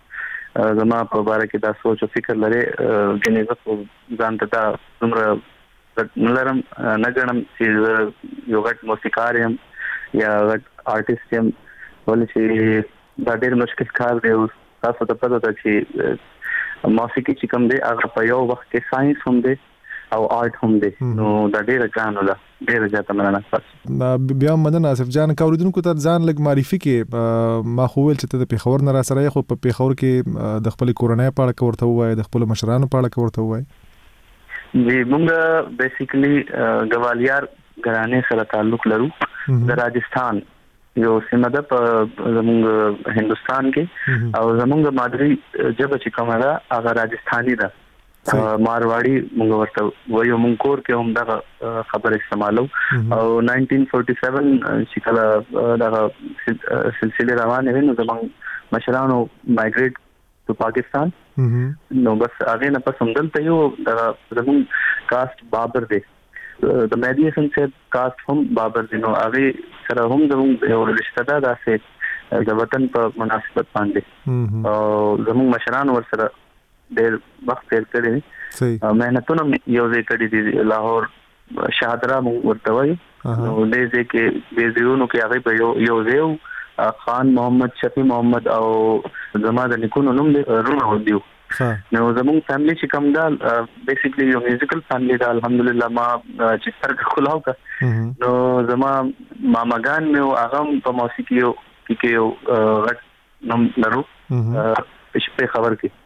زما په باره کې دا سوچ او فکر لري ګنې زه ځان ته دا څومره نلرم نه ګڼم چې یو غټ موسیقار یم یا غټ آرټیست یم ولې چې دا ډېر مشکل کار دی. تاسو ته پته ده چې موسیقي چې کوم دی هغه په یو وخت کې ساينس هم دی او آرټ هم دی نو دا ډېر ګران ده. ډېر زیاته مننه تاسو. بیا مننه آصف جان. کوریدونکو ته ځان لګ معرفي کې ما خو ول چې ته د پیښور نه را سره یې خو په پیښور کې د خپل کورنۍ په اړه ورته وایي د خپل مشرانو په اړه ورته وایي. جی موږ بیسیکلی ګوالیار ګرانې سره تعلق لرو د راجستھان یو سیمه ده په زموږ هندستان کې او زموږ مادری ژبه چې کومه ده هغه راجستھانی ده مارواڑی موږ ورته وایو. موږ کور کې هم دا خبره استعمالو او نائنټین فورټي سیون چې کله دا سلسله روانه ویني زموږ مشرانو مایګریټ ټو پاکستان نو بس هغه نه پس هم دلته یو دا زموږ کاست بابر دی د مهدی حسن صاحب کاست هم بابر دی نو هغه سره هم زموږ یو رشتہ ده داسې د وطن په مناسبت باندې او زموږ مشران ور سره ډېر وخت تیر کړی صحیح مهنتونه یو ځای کړی دي لاهور شاهدرا مو ورته وایي نو دې ځای کې د زیونو کې هغه په یو یو ځای خان محمد شفیع محمد او زما د نیکونو نوم دی رونه ودیو نو زموږ فیملی چې کوم دا بیسیکلی یو میوزیکل فیملی دا الحمدلله ما چې سترګې خلاو کا نو زما ماماګان مې هغه په موسیقي کې یو غټ نوم لرو په خبر کې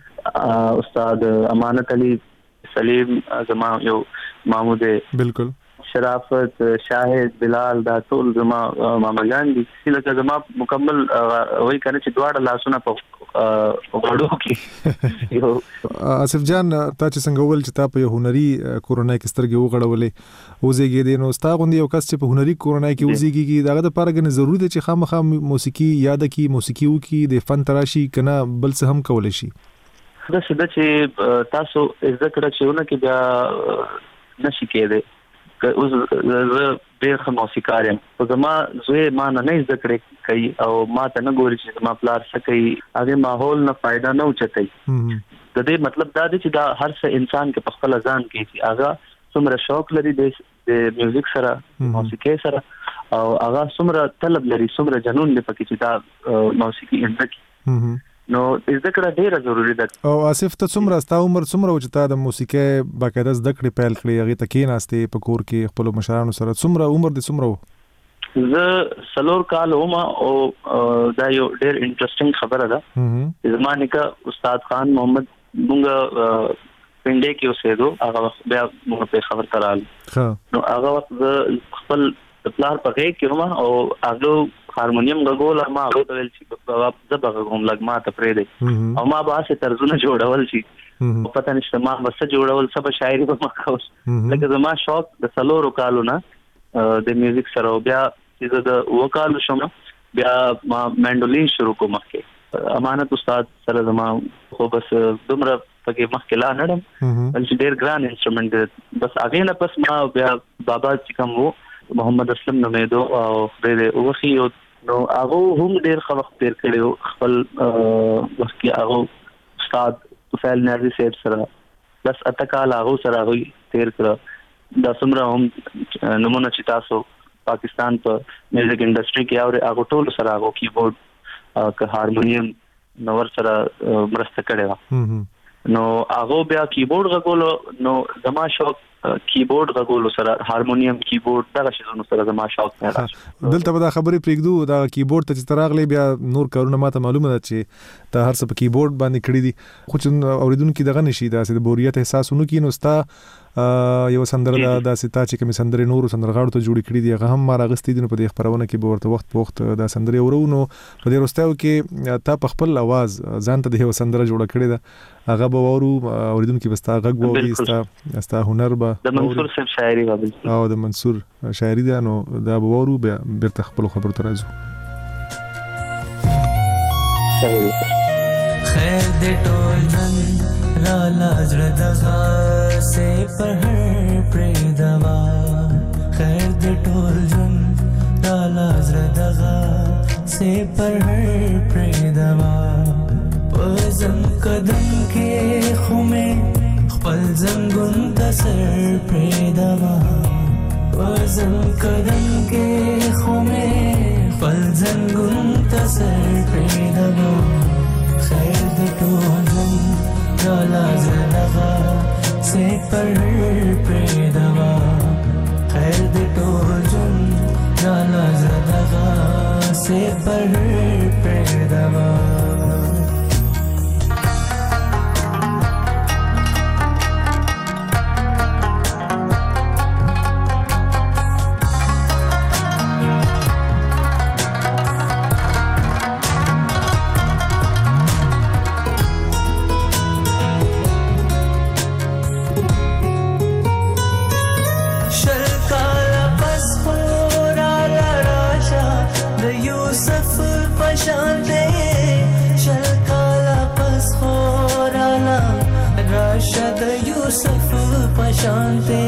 استاد امانت علی سلیم زما یو محمود بالکل شرافت شاهد بلال دا ټول زما ماماګان دي چې زما مکمل وای کنه چې دواړه لاسونه په وړو کې یو. آصف جان تا چې څنګه ول چې تا په یو هنري کورنۍ کې سترګې وغړولې اوسېږي دي نو ستا غوندي یو کس چې په هنري کورنۍ کې اوسېږي داغه د پاره غنه ضروري ده چې خامخا موسیقي یاد کی موسیقي وکي د فن تراشي کنه بل څه هم کول شي. دا څه چې تاسو عزت راچونه کې بیا نشي کېده اوس زه ډېر موسیقار یم په زما زوی ما نه نه زده کړې کوي او ما ته نه ګوري چې ما پلار څه کوي هغه ماحول نه فائدہ نه اوچتای د دې مطلب دا دی چې دا هر څه انسان کې په خپل ځان کې چې هغه څومره شوق لري د میوزیک سره موسیقي سره او هغه څومره طلب لري څومره جنون لري پکې چې دا موسیقي انځکي نو زده کړه ډیره ضروری ده. او آصف ته څومره ستا عمر څومره چې تا د موسیقي باقاعده زده کړې پیل کړې هغه ته کې ناستې په کور کې خپل مشرانو سره څومره عمر دې څومره زه سلور کال وم او دا یو ډیر انټرېسټینګ خبره ده زمانه کې استاد خان محمد مونږ پنده کې اوسېدو هغه بیا موږ په خبر ترال نو هغه وخت خپل پلار پکې کېما او هغه هارمونیم غوول ما هغه ته ویل چې زبغه کوم لګ ما ته پرې دی او ما باسه طرزونه جوړول شي پته نشته ما بس جوړول سب شاعري به ما کوس لکه زما شوق د سلورو کالونه د میوزیک سره بیا چې د وکالو شوم بیا ما منډولین شروع کوم کې امانت استاد سره زما خو بس دومره پکې مخکې لا نړم چې ډېر ګران انسټرومنټ بس هغه نه پس ما بیا بابا چې کوم وو محمد اسلم نومېدو او ډېر وخی نو هغه هم ډېر خلک تیر کړو خپل وخت کې هغه استاد فعال نازي صاحب سره بس اتکال هغه سره هغه تیر کړ د سمره هم نمونه چې تاسو پاکستان په میوزیک انډستری کې او هغه ټول سره هغه کیبورډ او هارمونیم نور سره مرسته کړې نو هغه بیا کیبورډ غوړو نو زما شوق کیبورډ غوړو سره هارمونیم کیبورډ دا شیزونو سره زما شوق نه دلته به دا خبرې پرېږدو دا کیبورډ ته چې تراغلي بیا نور کارونه ماته معلومه ده چې ته هر څه په کیبورډ باندې کړی دي خو چې اوریدونکو دغه نشي دا چې د بوریت احساسونه کې نو ستا یو سندره دا د ستا چې کوم سندره نور سندرغاړو ته جوړ کړی دی هغه هم ما راغستې دي په دې خبرونه کې به ورته وخت په وخت دا سندره ورونو په دې وروستیو کې تا په خپل आवाज ځان ته د یو سندره جوړ کړی ده هغه به ورو اوریدونکو بستا غږ ووري ستا ستا هنر به د منصور صاحب شاعري به او د منصور شاعري ده نو دا به ورو به بیرته خپل خبرو ته راځو خیر دې ټول نن را لازړه دغه سه پر هر پرې دوا خیر دې ټول جن را لازړه دغه سه پر هر پرې دوا پز قدم کې خومه خپل زنګون ته سر پرېدوا وزن قدم کې خومه خپل زنګون ته سر پرېدوا خیر د ټول رالا زلغا سے پر پرېدوا خیر د ټول رالا زلغا سے پر پرېدوا Shante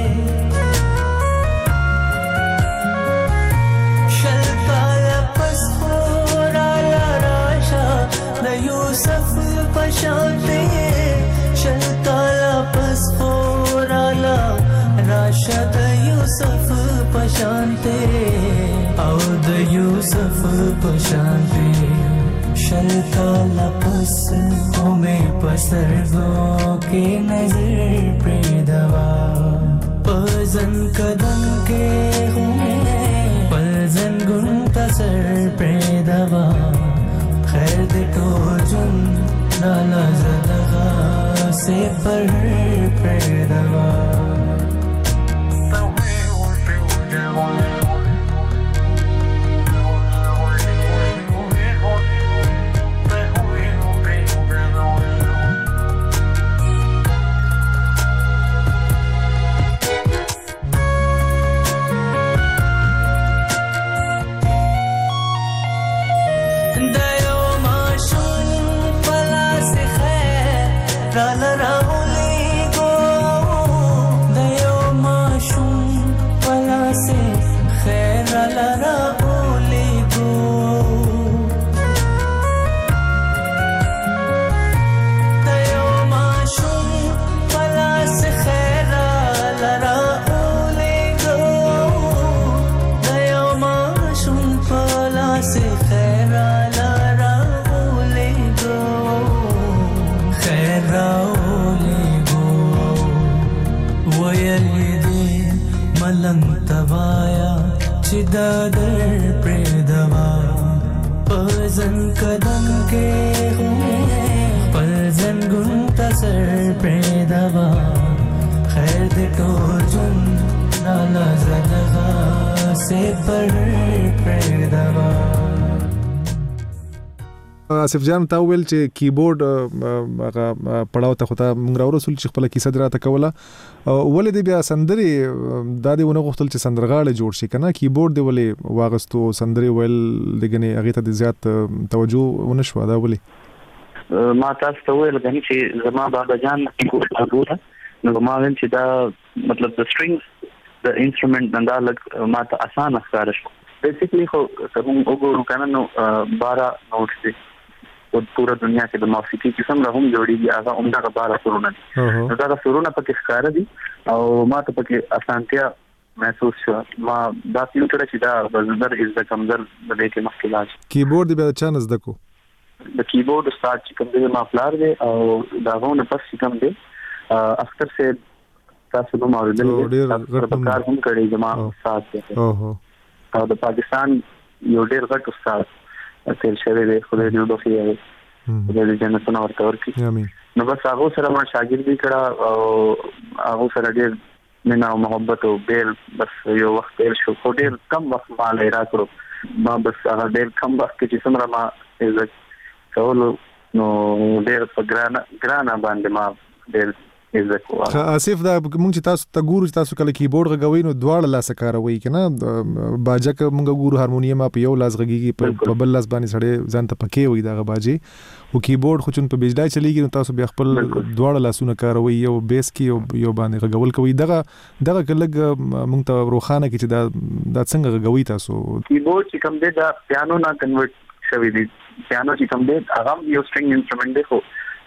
Shalkala pasfora la rasha na Yusuf pashante Shalkala pasfora la rasha da Yusuf pashante aur da Yusuf pashante Shalkala pas home pasargo ke nazar dवा पजन कदम के हुए पजन गुण तसर प्रेदवा खैर दे तो जुन लाला जदगा से पर प्रेदवा दादर प्रेदवा पजन कदम के हुए पजन गुण तसर प्रेदवा खैर दे तो जुन नाला जदगा से पर प्रेदवा آصف جان تا ویل چې کیبورډ هغه پړاو ته خو ته موږ راو رسول چې خپل کیسه دراته کوله ولې دې بیا سندري د دې ونه غوښتل چې سندرغاړي جوړ شي کنه کیبورډ دی ولې واغستو سندري ویل دغه هغه ته زیات توجه ونشو دا ولې ما تاسو ته ویل غني چې زما بابا جان کیبورډ غوښته نو ما ویل چې دا مطلب د سټرینګز د انسټرومنت نندا لګ ما ته آسان ښکار شو بیسیکلی خو کوم وګورو کنه نو بارہ نوټس دي او پورا دنیا کې د موسیقي قسم له هم جوړیږي هغه عمده بارہ سرونه دي نو دا سرونه پکې ښکار دي او ما ته پکې اسانتیا محسوس شو ما دا فیل کړ چې دا بزدر از د کمزر د دې کې مشکلات کیبورډ به چا نزد کو د کیبورډ استاد چې کوم دی ما فلار دی او دا غوونه پس کوم دی اختر سے تاسو نو موریدل دي تاسو کار هم کړی جما استاد دی اوه او د پاکستان یو ډېر غټ استاد تل شوی دی خو دې نو دوی د جنتونو ورته ورکی نو بس هغه سره ما شاګردي کړه او هغه سره ډېر مینا او محبت او بیل بس یو وخت بیل شو خو ډېر کم وخت ما لای را کړو ما بس هغه ډېر کم وخت کې چې څومره ما عزت کولو نو ډېر په ګرانه ګرانه باندې ما ډېر عزت کوه آصف دا مونږ چې تاسو ته ګورو چې تاسو کله کیبورډ غوي نو دواړه لاس کاروي کنه باجه ک مونږ ګورو هارمونیم په یو لاس غږیږي په بل لاس باندې سړی ځان ته پکې وي دا غباجي او کیبورډ خو چون په بجلی چلیږي نو تاسو بیا خپل دواړه لاسونه کاروي یو بیس کې یو باندې غول کوي دغه دغه کله مونږ ته روخانه کې چې دا د څنګه غوي تاسو کیبورډ چې کوم دی دا پیانو نه کنورټ شوی دی پیانو چې کوم دی هغه یو سټرینګ انسټرومنت دی خو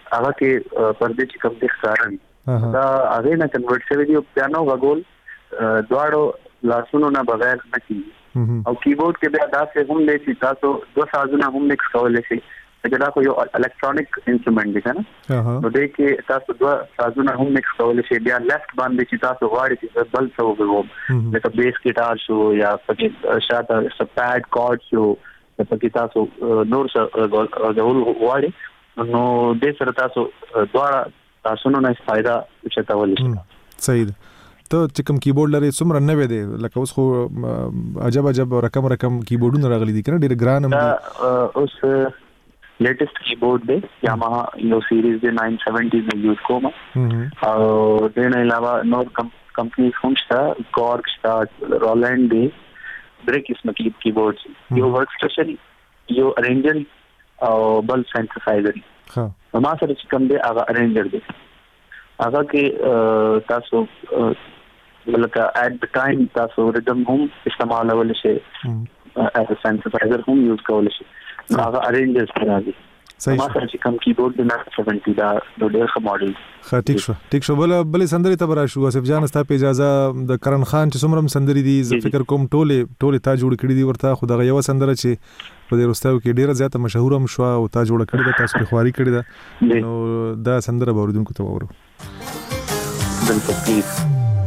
هغه کې پردې چې کوم دي ښکاري دا هغه نه کنورټ شوی دی پیانو غول دواړو لاسونو نه بغیر نه کیږي او کیبورډ کې بیا داسې هم دی چې تاسو دوه سازونه هم مکس کولای شئ دا خو یو الکترونیک انسټرومنت دی کنه نو دې کې تاسو دوه سازونه هم مکس کولای شئ بیا لیفت باندې چې تاسو غواړئ چې بل څه وګورئ لکه بیس ګیټار شو یا پکې شاته سپاډ کارډ شو پکې تاسو نور څه غواړئ نو دې سره تاسو دواړه تاسو نه فائدہ چتاولی شي. صحیح ته چې کوم کیبورډ لري څومره نه وې دی لکه اوس خو عجب عجب رقم رقم کیبورډونه راغلي دي کنه ډېر ګران هم دي. اوس لیټیسټ کیبورډ دی یاماها یو سیریز دی nine seventy میں یوز کوم او دې نه علاوه نور کمپنیز هم شته کورک شته رولند دی درې قسم کې کیبورډ یو ورک سټیشن یو ارینجر او بل سنتسایزر ها ما سره چې کوم دی هغه ارینجر دی هغه کې تاسو لکه ایٹ د ټایم تاسو ریدم هم استعمالول شي as a synthesizer هم یوز کول شي هغه ارینجر سره دی ما سره چې کوم کیبورډ د nine seventy دا د ډېر ښه ماډل ښه ټیک شو ټیک شو بل بل سندري ته برا شو اسف جان ستا په اجازه د کرن خان چې څومره سندري دي ز فکر کوم ټوله ټوله تا جوړ کړی دي ورته خو دغه یو سندره چې په دې وروستیو کې ډیره زیاته مشهور هم شو او تا جوړ کړی ده تاسو په خواري کړی ده نو دا سندره به اوریدونکو ته وورو بالکل پلیز.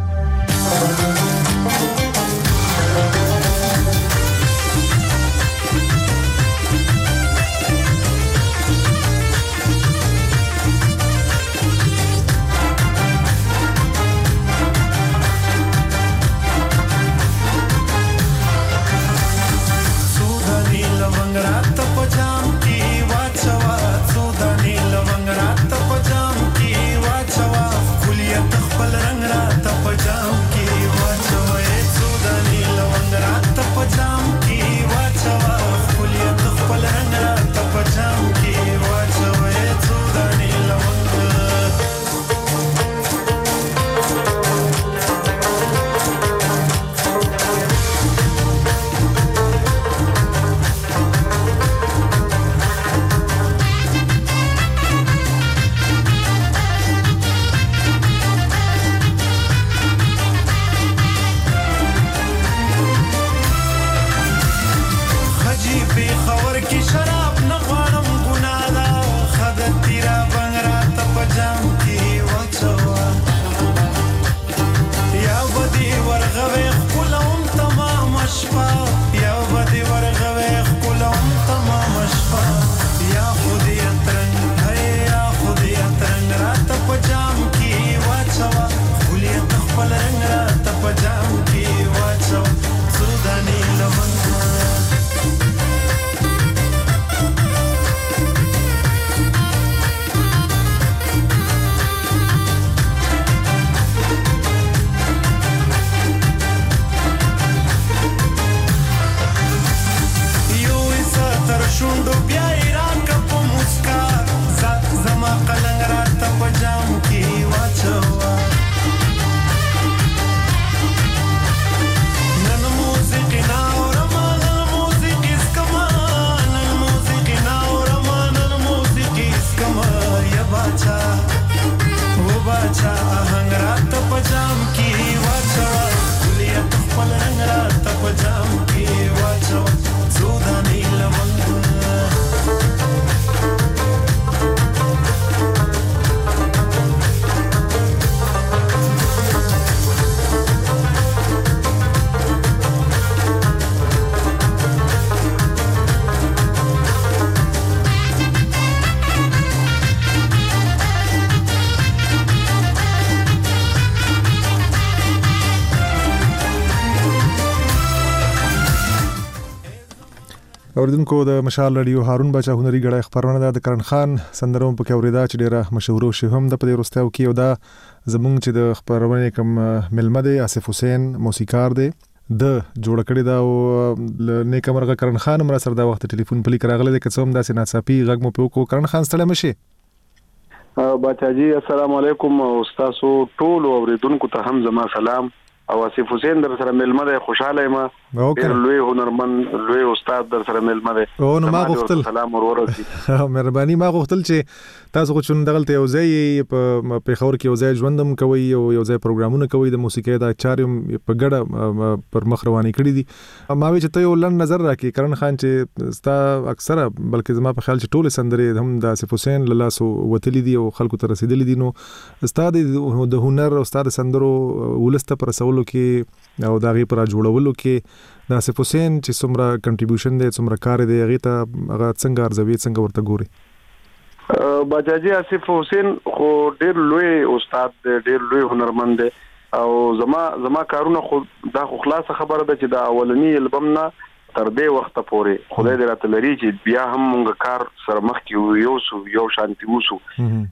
اوریدونکو د مشال رادیو هارون بچا هنري غړای خبرونه د کرن خان سندروم په اوریدا چې ډیره مشهور او شهم د په وروستیو کې او دا زمونږ چې د خبرونه کوم ملمه دی آصف حسین موسیقار دی د جوړ کړی دا او نیک مرغه کرن خان مر سره دا وخت ټلیفون پلی کراغله د کڅوم داسې ناڅاپي غږ مو په کو کرن خان ستړی مشي بچا جی السلام علیکم استاد ټول اوریدونکو ته هم زما سلام او آصف حسین در سره ملمه ده خوشاله ما ډیر لوی هنرمند لوی استاد در سره ملمه ده او نو ما غوښتل سلام ورورسي مهرباني ما غوښتل چې تاسو خو چون دغلته یو ځای په پیښور کې یو ځای ژوندم کوي او یو ځای پروګرامونه کوي د موسیقۍ د چاریم په ګډه پر مخ رواني کړی دي ما وی چې ته یو لن نظر راکې کرن خان چې ستا اکثره بلکې زما په خیال چې ټول سندرې هم د آصف حسین له لاسو وتلي دي او خلکو ته رسیدلي دي نو ستا د هنر او ستا د سندرو ولسته پر رسولو کې او د هغې پر جوړولو کې د آصف حسین چې څومره کنټریبیوشن دی څومره کار دی هغې ته هغه څنګه ارزوي څنګه ورته ګوري باجاجي آصف حسین خو ډېر لوی استاد دی ډېر لوی هنرمند دی او زما زما کارونه خو دا خو خلاصه خبره ده چې د اولنی البم نه تر دې وخته پورې خدای دې راته لري چې بیا هم موږ کار سره مخکې یو سو یو شانتي وسو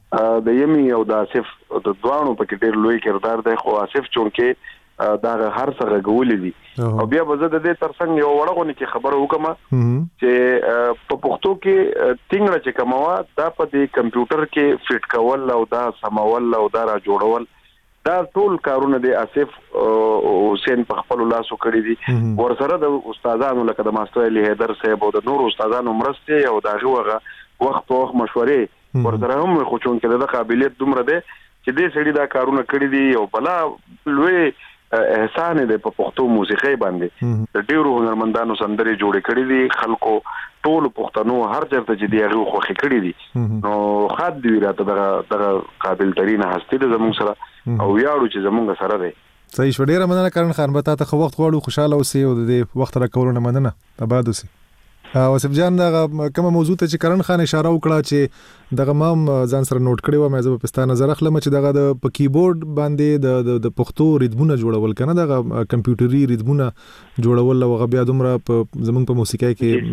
د یمي او د آصف د دوانو پکې ډېر لوی کردار دی خو آصف چونکې دا هر څه غولې دي او بیا به زه د دې ترڅنګ یو وړغونی کې خبره وکم چې په پښتو کې ټینګړه چې کومه دا په دې کمپیوټر کې فټ کول او دا سمول او دا را جوړول دا ټول کارونه د آصف حسین په خپل لاسو کړی دي ورسره د استادانو لکه د ماستر علي حیدر صاحب او د نور استادانو مرسته او دغه وغه وخت او مشورې ورسره هم خو چون کې د قابلیت دومره ده چې دې سړي دا کارونه کړی دي او بلا لوی احسان دې په پښتو موسیقي باندې د ډیرو هنرمندانو سندرې جوړې کړې دي خلکو ټول پښتنو هر چرته چې دی هغه خوخي کړې دي نو خاط دی راته دغه دغه قابل ترين هستی د زموږ سره او یاړو چې زموږ سره دی صحیح شو ډیره مننه کرن خان به تاسو خو وخت غواړو خوشاله اوسئ او د وخت را کولو نه مننه آباد اوسئ واسف جان دا کومه موضوع ته چې کرن خان اشاره وکړه چې دغه مام ځان سره نوٹ کړی و مې زه په ستانه نظر اخلم چې دغه د په کیبورډ باندې د د پښتو ریتمونه جوړول کنه دغه کمپیوټري ریتمونه جوړول او غبیا دومره په زمونږ په موسیقۍ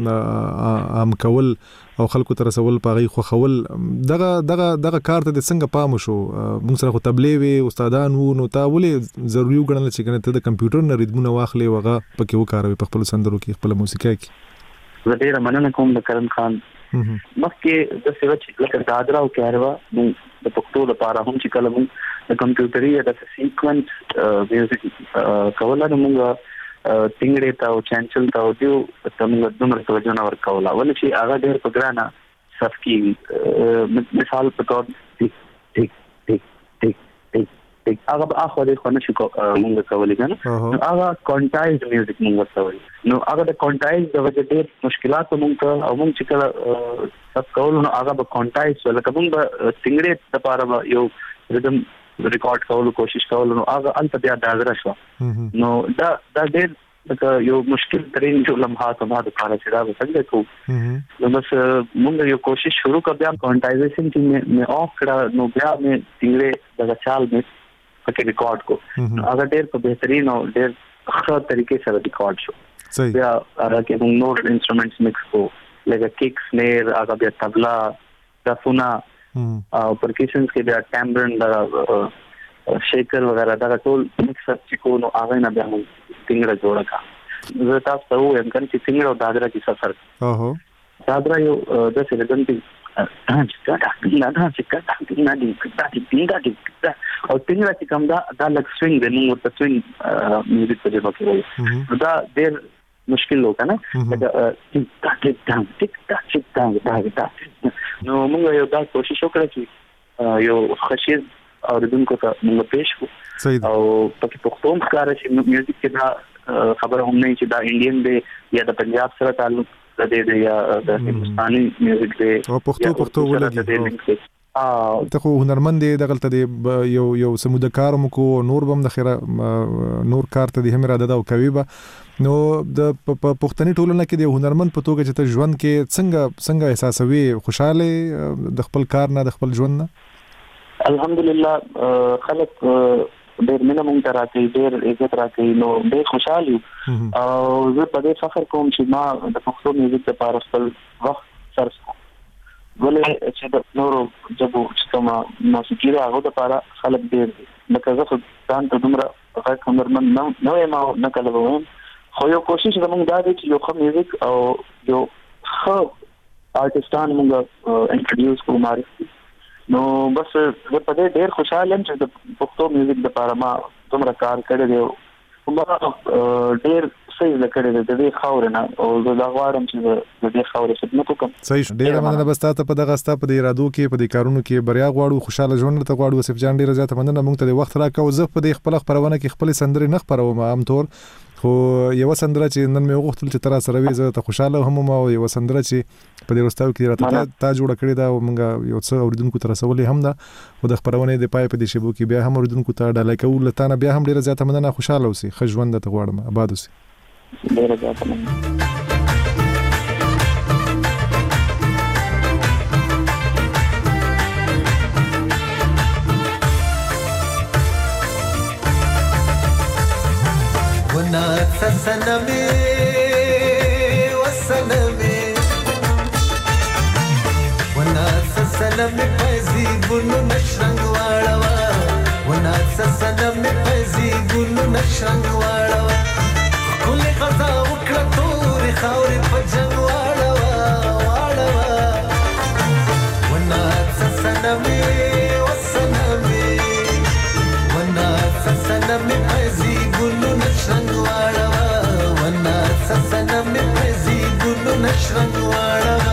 کې عام کول او خلکو ته رسول پاغي خو خول دغه دغه دغه کار ته د څنګه پام شو موږ سره خو تبلې وي استادان وو نو تا ولې ضروري وګڼل چې کنه ته د کمپیوټر نه ریتمونه واخلې وغه پکې وکاروي په خپل سندرو کې خپل موسیقۍ کې زه ډیره مننه کوم د کرن خان مخکې د سیوا چې لکه دادرا او کاروا نو د پښتو لپاره هم چې کله موږ د کمپیوټري د سیکوینس میوزیک کوله نو موږ ټینګړې ته او چانچل ته او دیو تمغه دومره توجه نه ورکوله ولې چې هغه ډیر په ګرانه صف کې مثال په تور ټیک ټیک ټیک ټیک ټیک ټیک هغه به اخو دې خو نه شو موږ کولای کنه نو هغه کانټایز میوزیک موږ کوي نو هغه د کانټایز د وجه ډېر مشکلات موږ او موږ چې کله سب کول نو هغه به کانټایز ولکه موږ به څنګه لپاره یو ریدم ریکارډ کولو کوشش کول نو هغه انت بیا دازره شو نو دا دا ډېر دا یو مشکل ترين جو لمحات ما د کار چې دا وسنګ کو نو بس موږ یو کوشش شروع کړ بیا کانټایزیشن چې مې اف کړه نو بیا مې څنګه د چال مې پکې ریکارډ کو هغه ډېر په بهترین او ډېر ښه طریقې سره ریکارډ شو صحیح بیا هغه کې موږ نور انسټرومنټس مکس کو لکه کیک سنیر هغه بیا طبلا دفونا او پرکشنز کې بیا ټمبرن دا شیکر وغیرہ دا ټول مکس اپ چې کو نو هغه نه بیا موږ څنګه جوړه کا زه تاسو ته وایم چې څنګه او دادرا کې سفر اوهو دادرا یو د څه لګن دي چې دا نه دا چې دا نه دي دا دي دا دي او څنګه چې کوم دا دا لک سوینګ د نو ته سوینګ میوزیک په دې وکړي دا ډېر مشکل لو کنه دا ټیک ټاک ټاک ټیک ټاک ټیک ټاک دا نو موږ یو دا کوشش وکړو چې یو خشیر او دونکو ته موږ پېښ کو او پکې پښتون ښکار چې میوزیک کې دا خبره هم نه چې دا انډین دی یا د پنجاب سره تعلق لري دی یا د هندستاني میوزیک دی او پښتو پښتو ولګي ته خو هنرمند دی دغلته دی یو یو سموده کار مو کو نور بم د خیره نور کار ته دی هم را ده او کوي به نو د پښتني ټولنه کې د هنرمند په توګه چې ته ژوند کې څنګه څنګه احساسوي خوشاله د خپل کار نه د خپل ژوند نه الحمدلله خلک ډېر مینه مونږ ته راکوي ډېر عزت راکوي نو ډېر خوشحال یو او زه په دې فخر کوم چې ما د پښتو میوزیک لپاره خپل وخت صرف کړ ولې چې د نورو ژبو چې کومه موسیقي ده هغه لپاره خلک ډېر لکه زه خو ځان ته دومره غږ هنرمند نه یم او نه کله به وایم خو یو کوشش زموږ دا دی چې یو ښه میوزیک او یو ښه آرټسټان موږ انټروډیوس کړو معرفي نو بس زه په دې ډېر خوشاله یم چې د پښتو میوزیک لپاره ما دومره کار کړی دی ما ډېر صحیح لکړې د دې خاورې نه او زه دا غواړم چې د دې خاورې خدمت وکړم. صحیح ډېر مننه بس تاسو په دغه ستا په ارادو کې په دې کارونو کې بریا غواړو، خوشاله ژوند ته غواړو. وصف جان ډېر زیاته مننه موږ ته د وخت راکاو. زه په دې خپل خبرونه کې خپل سندرې نه خبروم عام طور، خو یو سندره چې نن مې وغوښتل چې تر سره وي زه ته خوشاله هم ما او یو سندره چې په دې وروستاو کې راته تا جوړ کړی دا موږ یو څه اوریدونکو ته رسولې هم ده او د خبرونه د پای په دې شبو کې بیا هم اوریدونکو ته ډالۍ کول لته نه بیا هم ډیره زیاته مننه. خوشاله اوسئ، ښه ژوند ته غواړم، آباد اوسئ. ډیره زیاته مننه. ونات سنمي وسنمي ونات سنمي پزي ګونو نشرنګ واړوا ونات سنمي پزي ګونو نشرنګ واړوا کله غزا وکړه تورې خاورې په جنگ واړوا واړوا ونات سنمي وسنمي ونات سنمي پزي ګونو نشرنګ واړوا ونات سنمي پزي ګونو نشرنګ واړوا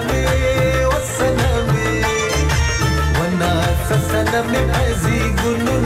Sanami, Sanami, Azi, Gunu.